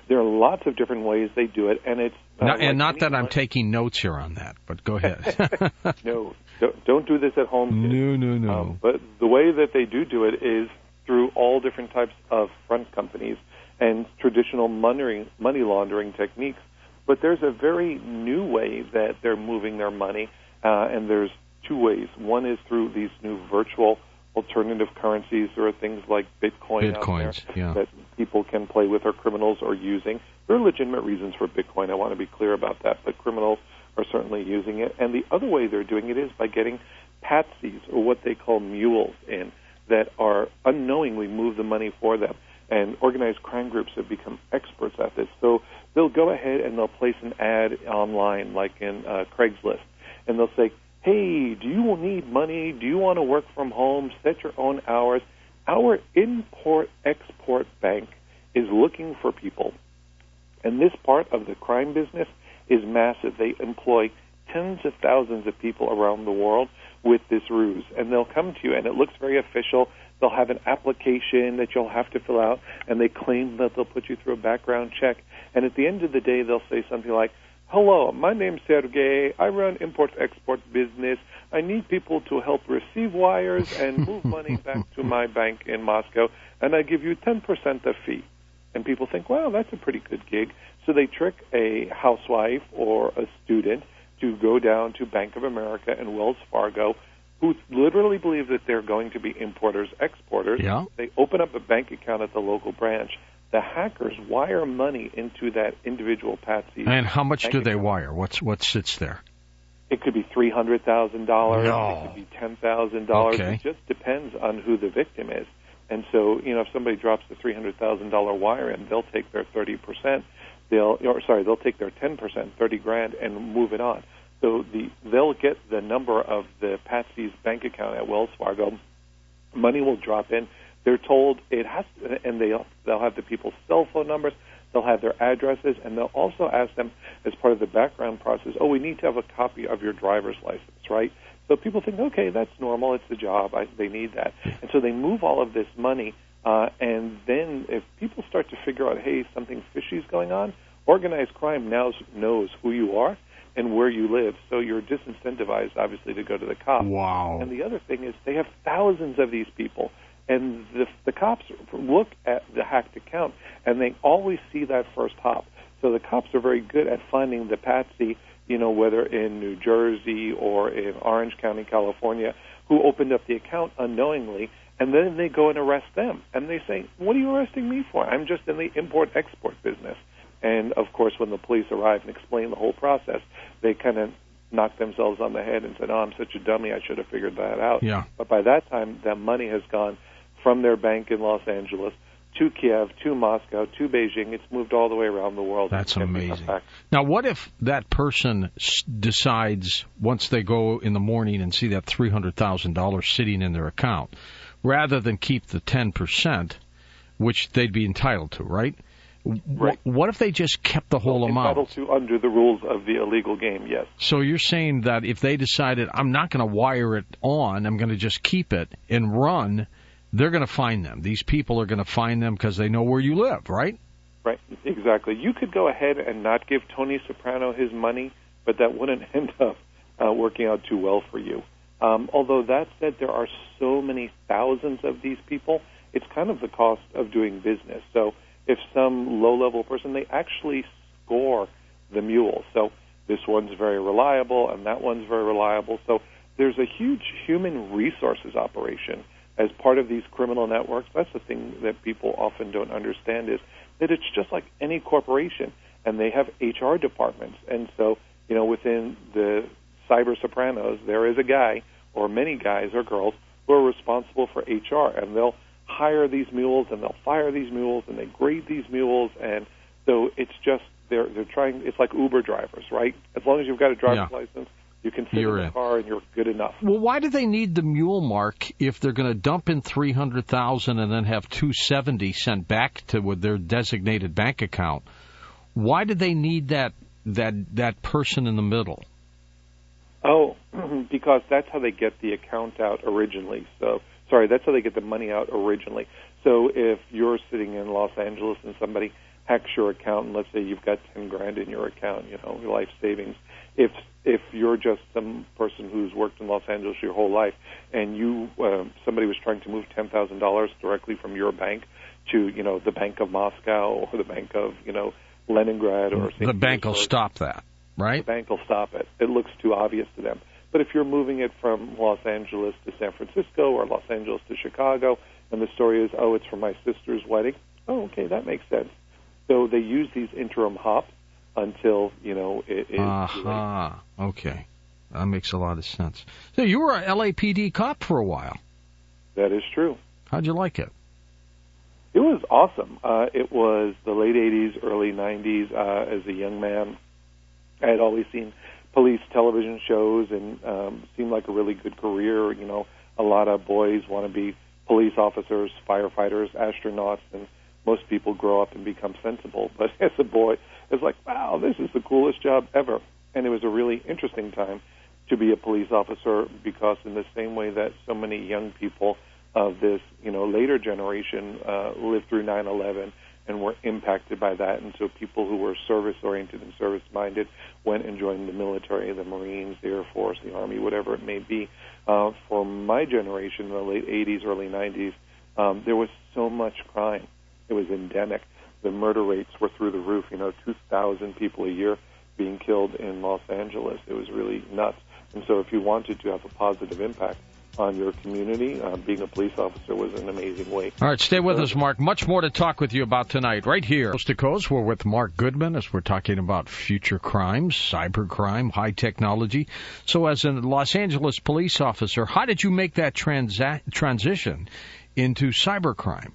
There are lots of different ways they do it, and it's not that I'm taking notes here on that, but go ahead. No, don't do this at home. No. But the way that they do it is through all different types of front companies and traditional money laundering techniques. But there's a very new way that they're moving their money, and there's two ways. One is through these new virtual alternative currencies. There are things like Bitcoin out there that people can play with, or criminals are using. There are legitimate reasons for Bitcoin. I want to be clear about that, but criminals are certainly using it. And the other way they're doing it is by getting patsies, or what they call mules, in that are unknowingly move the money for them. And organized crime groups have become experts at this. So they'll go ahead and they'll place an ad online, like in Craigslist, and they'll say, hey, do you need money? Do you want to work from home? Set your own hours. Our import-export bank is looking for people. And this part of the crime business is massive. They employ tens of thousands of people around the world with this ruse. And they'll come to you, and it looks very official. They'll have an application that you'll have to fill out, and they claim that they'll put you through a background check. And at the end of the day, they'll say something like, hello, my name's Sergey. I run import-export business. I need people to help receive wires and move money back to my bank in Moscow, and I give you 10% a fee. And people think, well, that's a pretty good gig. So they trick a housewife or a student to go down to Bank of America and Wells Fargo, who literally believe that they're going to be importers, exporters. Yeah. They open up a bank account at the local branch. The hackers wire money into that individual patsy. And how much do they wire? What sits there? It could be $300,000. No. It could be $10,000. Okay. It just depends on who the victim is. And so, if somebody drops the $300,000 wire in, they'll take their 30%. They'll take their 10%, $30,000, and move it on. So they'll get the number of the patsy's bank account at Wells Fargo. Money will drop in. They're told it has to, and they'll have the people's cell phone numbers, they'll have their addresses, and they'll also ask them as part of the background process, we need to have a copy of your driver's license, right? So people think, okay, that's normal, it's a job, they need that. And so they move all of this money, and then if people start to figure out, hey, something fishy is going on, organized crime now knows who you are and where you live, so you're disincentivized, obviously, to go to the cops. Wow. And the other thing is they have thousands of these people. And the cops look at the hacked account, and they always see that first hop. So the cops are very good at finding the patsy, whether in New Jersey or in Orange County, California, who opened up the account unknowingly, and then they go and arrest them. And they say, what are you arresting me for? I'm just in the import-export business. And, of course, when the police arrive and explain the whole process, they kind of knock themselves on the head and said, I'm such a dummy, I should have figured that out. Yeah. But by that time, that money has gone from their bank in Los Angeles to Kiev, to Moscow, to Beijing. It's moved all the way around the world. That's amazing. Now, what if that person decides, once they go in the morning and see that $300,000 sitting in their account, rather than keep the 10%, which they'd be entitled to, right? Right. What if they just kept the whole amount? Entitled to under the rules of the illegal game, yes. So you're saying that if they decided, I'm not going to wire it on, I'm going to just keep it and run, they're going to find them. These people are going to find them because they know where you live, right? Right, exactly. You could go ahead and not give Tony Soprano his money, but that wouldn't end up working out too well for you. Although that said, there are so many thousands of these people, it's kind of the cost of doing business. So if some low-level person, they actually score the mules. So this one's very reliable and that one's very reliable. So there's a huge human resources operation as part of these criminal networks. That's the thing that people often don't understand, is that it's just like any corporation, and they have HR departments. And so, within the Cyber Sopranos, there is a guy or many guys or girls who are responsible for HR, and they'll hire these mules and they'll fire these mules and they grade these mules. And so it's just they're trying. It's like Uber drivers, right? As long as you've got a driver's license, you can sit in the car and you're good enough. Well, why do they need the mule mark if they're going to dump in $300,000 and then have $270 sent back to their designated bank account? Why do they need that person in the middle? Oh, because that's how they get the account out originally. That's how they get the money out originally. So if you're sitting in Los Angeles and somebody hacks your account, and let's say you've got $10,000 in your account, your life savings. If you're just some person who's worked in Los Angeles your whole life, and somebody was trying to move $10,000 directly from your bank to the Bank of Moscow or the Bank of Leningrad or St. The bank will stop that, right? The bank will stop it. It looks too obvious to them. But if you're moving it from Los Angeles to San Francisco or Los Angeles to Chicago, and the story is, it's for my sister's wedding, okay, that makes sense. So they use these interim hops until, it is late. Okay. That makes a lot of sense. So you were a LAPD cop for a while. That is true. How'd you like it? It was awesome. It was the late 80s, early 90s. As a young man, I had always seen police television shows and seemed like a really good career. A lot of boys want to be police officers, firefighters, astronauts, and most people grow up and become sensible. But as a boy, it's like, wow, this is the coolest job ever. And it was a really interesting time to be a police officer because in the same way that so many young people of this, later generation lived through 9/11 and were impacted by that. And so people who were service-oriented and service-minded went and joined the military, the Marines, the Air Force, the Army, whatever it may be. For my generation, in the late 80s, early 90s, there was so much crime. It was endemic. The murder rates were through the roof, 2,000 people a year being killed in Los Angeles. It was really nuts. And so if you wanted to have a positive impact on your community, being a police officer was an amazing way. All right, stay with us, Mark. Much more to talk with you about tonight, right here. Coast to Coast, we're with Mark Goodman as we're talking about future crimes, cybercrime, high technology. So as a Los Angeles police officer, how did you make that transition into cybercrime?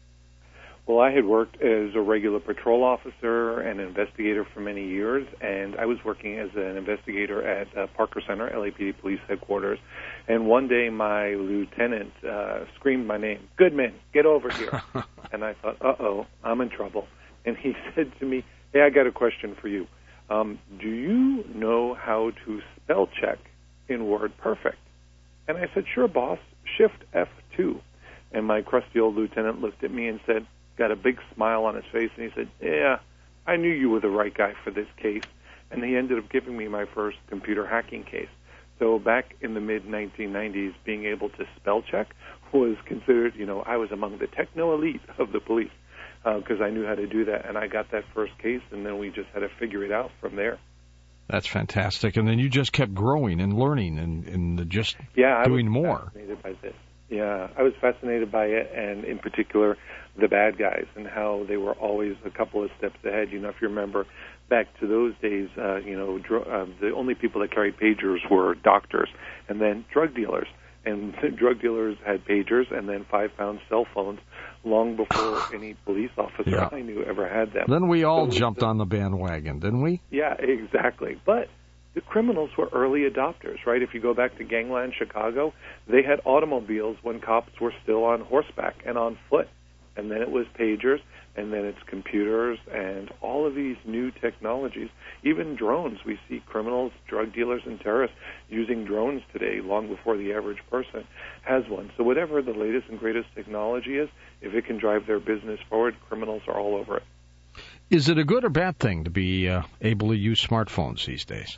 Well, I had worked as a regular patrol officer and investigator for many years, and I was working as an investigator at Parker Center, LAPD Police Headquarters. And one day my lieutenant screamed my name, "Goodman, get over here." And I thought, uh-oh, I'm in trouble. And he said to me, "Hey, I got a question for you. Do you know how to spell check in WordPerfect?" And I said, "Sure, boss, Shift F2. And my crusty old lieutenant looked at me and said, got a big smile on his face, and he said, "Yeah, I knew you were the right guy for this case." And he ended up giving me my first computer hacking case. So back in the mid-1990s, being able to spell check was considered, I was among the techno-elite of the police because I knew how to do that. And I got that first case, and then we just had to figure it out from there. That's fantastic. And then you just kept growing and learning and just doing more. I was fascinated by this. Yeah, I was fascinated by it, and in particular, the bad guys and how they were always a couple of steps ahead. If you remember back to those days, the only people that carried pagers were doctors and then drug dealers. And drug dealers had pagers and then 5-pound cell phones long before any police officer I knew ever had them. Then we all jumped on the bandwagon, didn't we? Yeah, exactly. But the criminals were early adopters, right? If you go back to Gangland, Chicago, they had automobiles when cops were still on horseback and on foot. And then it was pagers, and then it's computers, and all of these new technologies, even drones. We see criminals, drug dealers, and terrorists using drones today long before the average person has one. So whatever the latest and greatest technology is, if it can drive their business forward, criminals are all over it. Is it a good or bad thing to be able to use smartphones these days?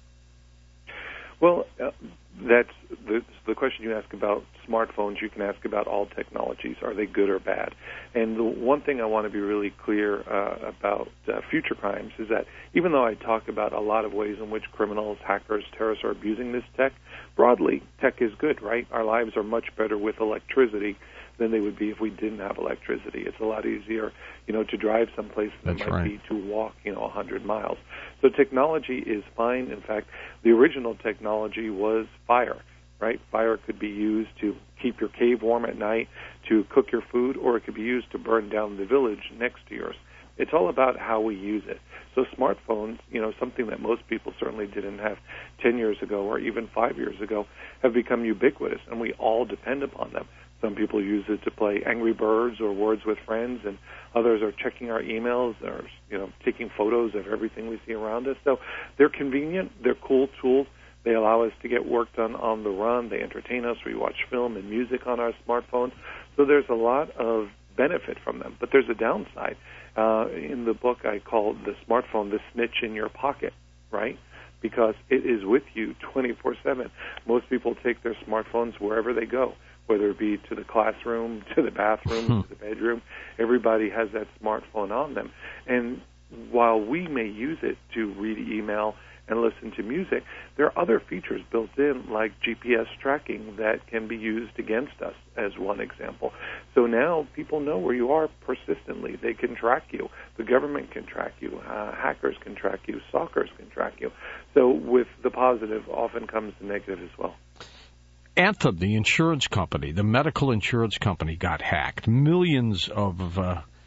Well, that's the question you ask about smartphones. You can ask about all technologies. Are they good or bad? And the one thing I want to be really clear about future crimes is that even though I talk about a lot of ways in which criminals, hackers, terrorists are abusing this tech, broadly, tech is good, right? Our lives are much better with electricity than they would be if we didn't have electricity. It's a lot easier, to drive someplace than it might be to walk, 100 miles. So technology is fine. In fact, the original technology was fire, right? Fire could be used to keep your cave warm at night, to cook your food, or it could be used to burn down the village next to yours. It's all about how we use it. So smartphones, something that most people certainly didn't have 10 years ago or even 5 years ago, have become ubiquitous, and we all depend upon them. Some people use it to play Angry Birds or Words with Friends, and others are checking our emails or, taking photos of everything we see around us. So they're convenient. They're cool tools. They allow us to get work done on the run. They entertain us. We watch film and music on our smartphones. So there's a lot of benefit from them. But there's a downside. In the book, I call the smartphone the snitch in your pocket, right? Because it is with you 24/7. Most people take their smartphones wherever they go, whether it be to the classroom, to the bathroom, to the bedroom. Everybody has that smartphone on them. And while we may use it to read email and listen to music, there are other features built in, like GPS tracking, that can be used against us, as one example. So now people know where you are persistently. They can track you. The government can track you. Hackers can track you. Stalkers can track you. So with the positive often comes the negative as well. Anthem, the insurance company, the medical insurance company, got hacked. Millions of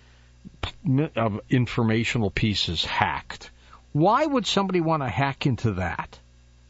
informational pieces hacked. Why would somebody want to hack into that?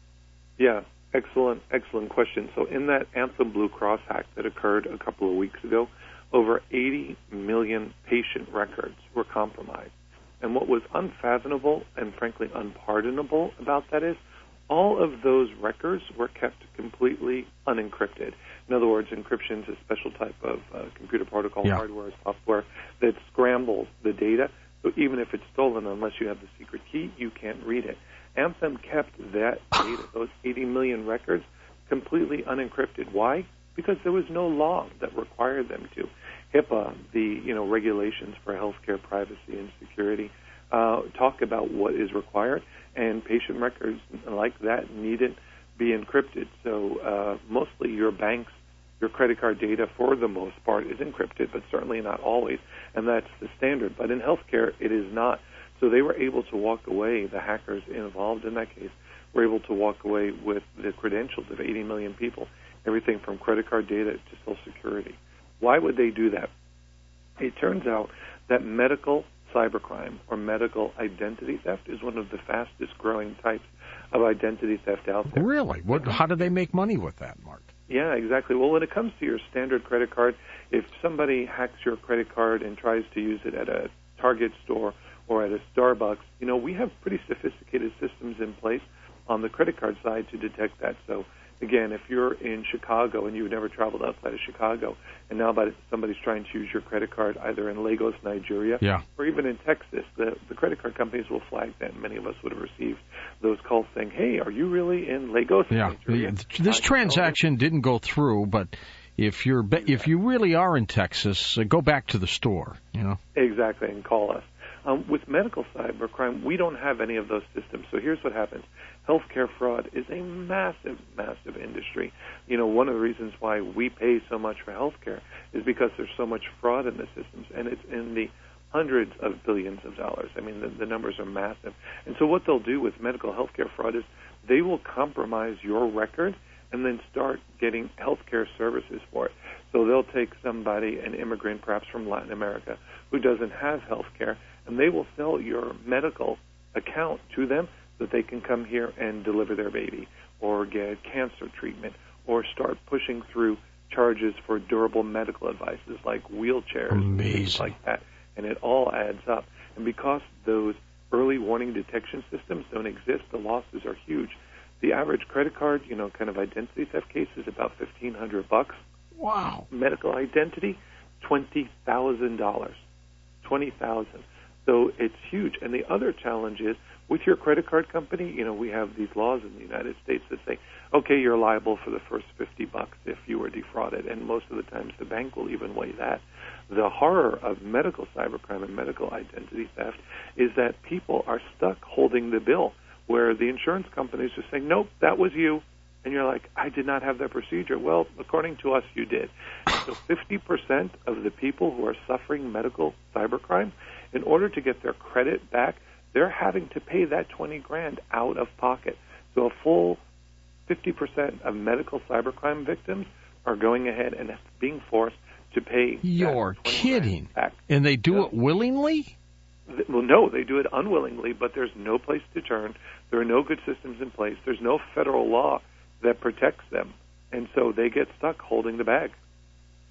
Yeah, excellent question. So in that Anthem Blue Cross hack that occurred a couple of weeks ago, over 80 million patient records were compromised. And what was unfathomable and frankly unpardonable about that is all of those records were kept completely unencrypted. In other words, encryption is a special type of computer protocol, hardware, software that scrambles the data. So even if it's stolen, unless you have the secret key, you can't read it. Anthem kept that data, those 80 million records, completely unencrypted. Why? Because there was no law that required them to. HIPAA, the regulations for healthcare privacy and security, talk about what is required, and patient records like that needn't be encrypted. So mostly your banks, your credit card data, for the most part, is encrypted, but certainly not always, and that's the standard. But in healthcare, it is not. So they were able to walk away, the hackers involved in that case, were able to walk away with the credentials of 80 million people, everything from credit card data to Social Security. Why would they do that? It turns out that medical cybercrime or medical identity theft is one of the fastest growing types of identity theft out there. Really? How do they make money with that, Mark? Yeah, exactly. Well, when it comes to your standard credit card, if somebody hacks your credit card and tries to use it at a Target store or at a Starbucks, we have pretty sophisticated systems in place on the credit card side to detect that. So, again, if you're in Chicago and you've never traveled outside of Chicago, and now somebody's trying to use your credit card either in Lagos, Nigeria, or even in Texas, the credit card companies will flag that. Many of us would have received those calls saying, hey, are you really in Lagos, Nigeria? This transaction didn't go through, but if you really are in Texas, go back to the store, Exactly, and call us. With medical cybercrime, we don't have any of those systems. So here's what happens. Healthcare fraud is a massive, massive industry. One of the reasons why we pay so much for healthcare is because there's so much fraud in the systems, and it's in the hundreds of billions of dollars. I mean, the numbers are massive. And so what they'll do with medical healthcare fraud is they will compromise your record and then start getting healthcare services for it. So they'll take somebody, an immigrant perhaps from Latin America, who doesn't have healthcare, and they will sell your medical account to them so that they can come here and deliver their baby or get cancer treatment or start pushing through charges for durable medical devices like wheelchairs and things like that. And it all adds up. And because those early warning detection systems don't exist, the losses are huge. The average credit card, kind of identity theft case is about $1,500. Wow. Medical identity, $20,000. $20,000. So it's huge. And the other challenge is with your credit card company, we have these laws in the United States that say, okay, you're liable for the first $50 if you were defrauded, and most of the times the bank will even weigh that. The horror of medical cybercrime and medical identity theft is that people are stuck holding the bill, where the insurance companies are saying, nope, that was you. And you're like, I did not have that procedure. Well, according to us, you did. So 50% of the people who are suffering medical cybercrime, in order to get their credit back, they're having to pay that $20,000 out of pocket. So a full 50% of medical cybercrime victims are going ahead and being forced to pay. You're kidding. Back. And they do it willingly? Well, no, they do it unwillingly, but there's no place to turn. There are no good systems in place. There's no federal law that protects them. And so they get stuck holding the bag.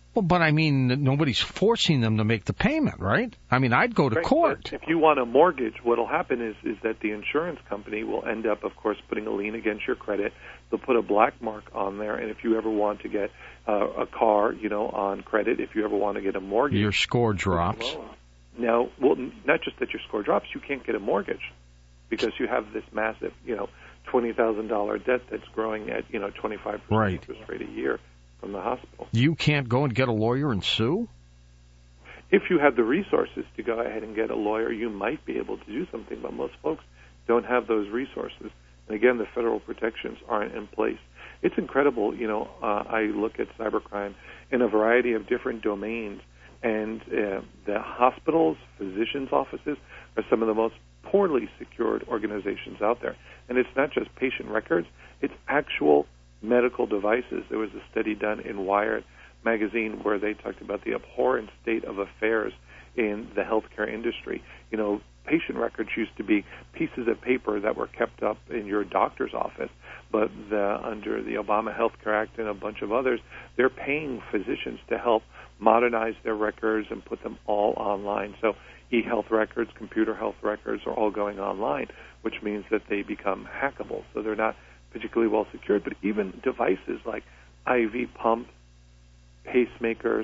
Well, but I mean, nobody's forcing them to make the payment, right? I mean, I'd go to court. If you want a mortgage, what'll happen is that the insurance company will end up, of course, putting a lien against your credit. They'll put a black mark on there, and if you ever want to get a car, on credit, if you ever want to get a mortgage, your score drops. Now, well, not just that your score drops, you can't get a mortgage because you have this massive, $20,000 debt that's growing at, 25% interest rate a year from the hospital. You can't go and get a lawyer and sue? If you have the resources to go ahead and get a lawyer, you might be able to do something, but most folks don't have those resources. And again, the federal protections aren't in place. It's incredible, I look at cybercrime in a variety of different domains, and the hospitals, physicians' offices are some of the most poorly secured organizations out there. And it's not just patient records, it's actual medical devices. There was a study done in Wired magazine where they talked about the abhorrent state of affairs in the healthcare industry. Patient records used to be pieces of paper that were kept up in your doctor's office, but under the Obama Health Care Act and a bunch of others, they're paying physicians to help modernize their records and put them all online. So e-health records, computer health records are all going online, which means that they become hackable. So they're not particularly well secured, but even devices like IV pumps, pacemakers,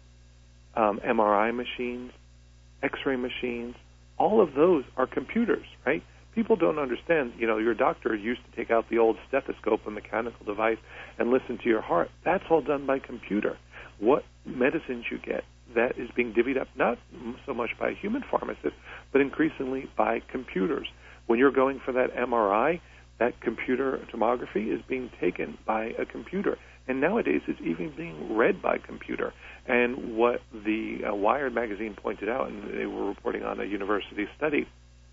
MRI machines, X-ray machines, all of those are computers, right? People don't understand, your doctor used to take out the old stethoscope, a mechanical device, and listen to your heart. That's all done by computer. What medicines you get, that is being divvied up not so much by a human pharmacist, but increasingly by computers. When you're going for that MRI, that computer tomography is being taken by a computer. And nowadays it's even being read by computer. And what the Wired magazine pointed out, and they were reporting on a university study,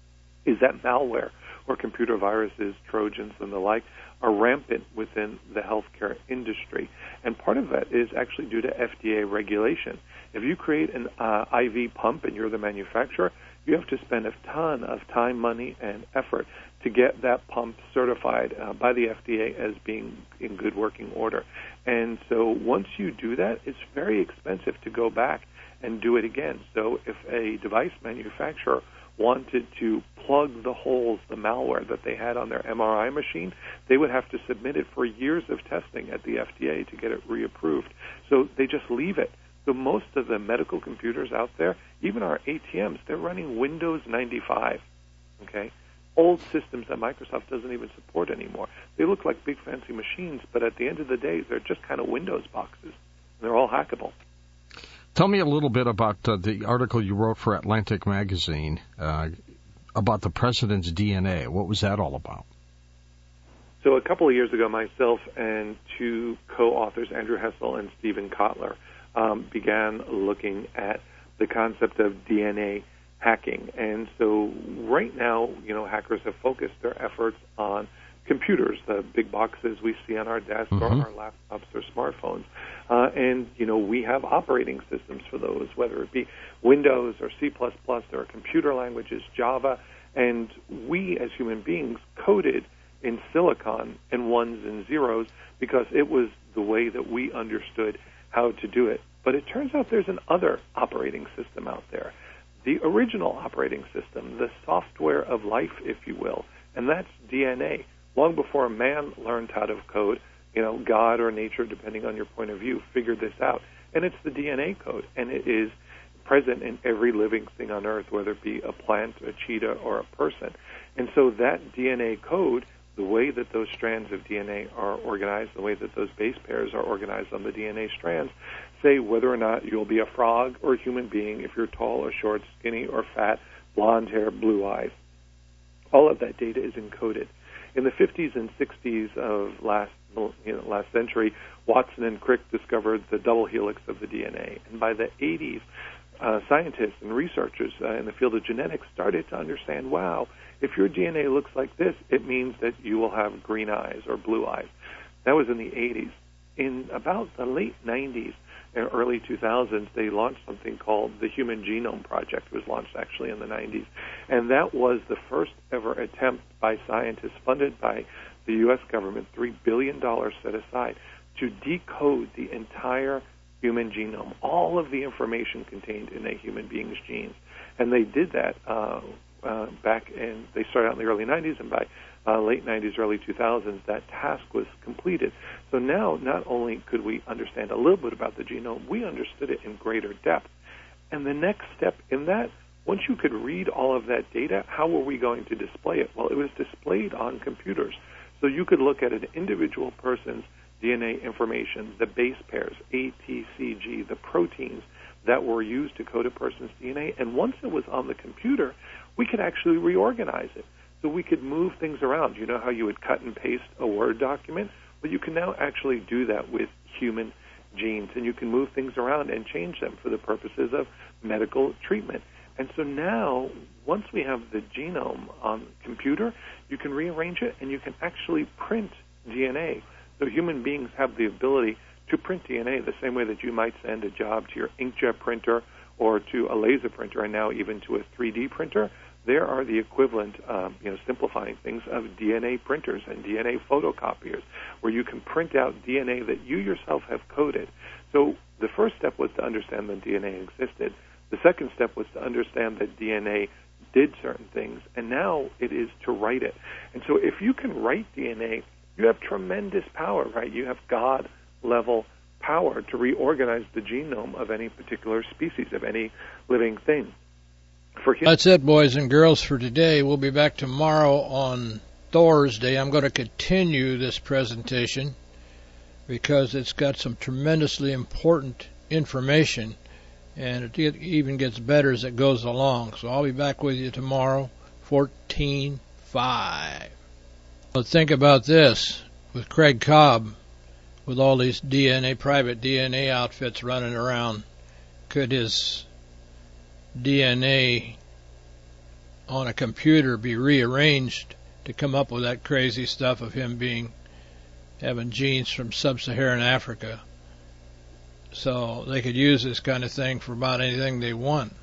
is that malware or computer viruses, Trojans, and the like are rampant within the healthcare industry. And part of that is actually due to FDA regulation. If you create an IV pump and you're the manufacturer, you have to spend a ton of time, money, and effort to get that pump certified by the FDA as being in good working order. And so once you do that, it's very expensive to go back and do it again. So if a device manufacturer wanted to plug the holes, the malware that they had on their MRI machine, they would have to submit it for years of testing at the FDA to get it reapproved. So they just leave it. So most of the medical computers out there, even our ATMs, they're running Windows 95, okay? Old systems that Microsoft doesn't even support anymore. They look like big fancy machines, but at the end of the day, they're just kind of Windows boxes. And they're all hackable. Tell me a little bit about the article you wrote for Atlantic Magazine about the president's DNA. What was that all about? So a couple of years ago, myself and two co-authors, Andrew Hessel and Stephen Kotler, began looking at the concept of DNA hacking. And so right now, hackers have focused their efforts on computers, the big boxes we see on our desk or our laptops or smartphones. And we have operating systems for those, whether it be Windows or C++, there are computer languages, Java, and we as human beings coded in silicon in ones and zeros because it was the way that we understood how to do it. But it turns out there's an other operating system out there, the original operating system, the software of life, if you will, and that's DNA. Long before man learned how to code, God or nature, depending on your point of view, figured this out. And it's the DNA code, and it is present in every living thing on Earth, whether it be a plant, a cheetah, or a person. And so that DNA code, the way that those strands of DNA are organized, the way that those base pairs are organized on the DNA strands, say whether or not you'll be a frog or a human being, if you're tall or short, skinny or fat, blonde hair, blue eyes. All of that data is encoded. In the 50s and 60s of last century, Watson and Crick discovered the double helix of the DNA. And by the 80s, scientists and researchers in the field of genetics started to understand, wow, if your DNA looks like this, it means that you will have green eyes or blue eyes. That was in the 80s. In about the late 90s and early 2000s, they launched something called the Human Genome Project. It was launched actually in the 90s. And that was the first ever attempt by scientists funded by the U.S. government, $3 billion set aside, to decode the entire human genome, all of the information contained in a human being's genes. And they did that back in, they started out in the early 90s, and by late 90s, early 2000s, that task was completed. So now, not only could we understand a little bit about the genome, we understood it in greater depth. And the next step in that, once you could read all of that data, how were we going to display it? Well, it was displayed on computers. So you could look at an individual person's DNA information, the base pairs, A, T, C, G, the proteins that were used to code a person's DNA. And once it was on the computer, we could actually reorganize it. So we could move things around. You know how you would cut and paste a Word document? Well, you can now actually do that with human genes, and you can move things around and change them for the purposes of medical treatment. And so now, once we have the genome on the computer, you can rearrange it, and you can actually print DNA. So human beings have the ability to print DNA the same way that you might send a job to your inkjet printer or to a laser printer, and now even to a 3D printer. There are the equivalent, simplifying things, of DNA printers and DNA photocopiers, where you can print out DNA that you yourself have coded. So the first step was to understand that DNA existed. The second step was to understand that DNA did certain things, and now it is to write it. And so if you can write DNA, you have tremendous power, right? You have God-level power to reorganize the genome of any particular species, of any living thing. That's it, boys and girls, for today. We'll be back tomorrow on Thursday. I'm going to continue this presentation because it's got some tremendously important information, and it even gets better as it goes along. So I'll be back with you tomorrow, 14:05. Well, think about this. With Craig Cobb, with all these private DNA outfits running around, could his DNA on a computer be rearranged to come up with that crazy stuff of him having genes from sub-Saharan Africa? So they could use this kind of thing for about anything they want.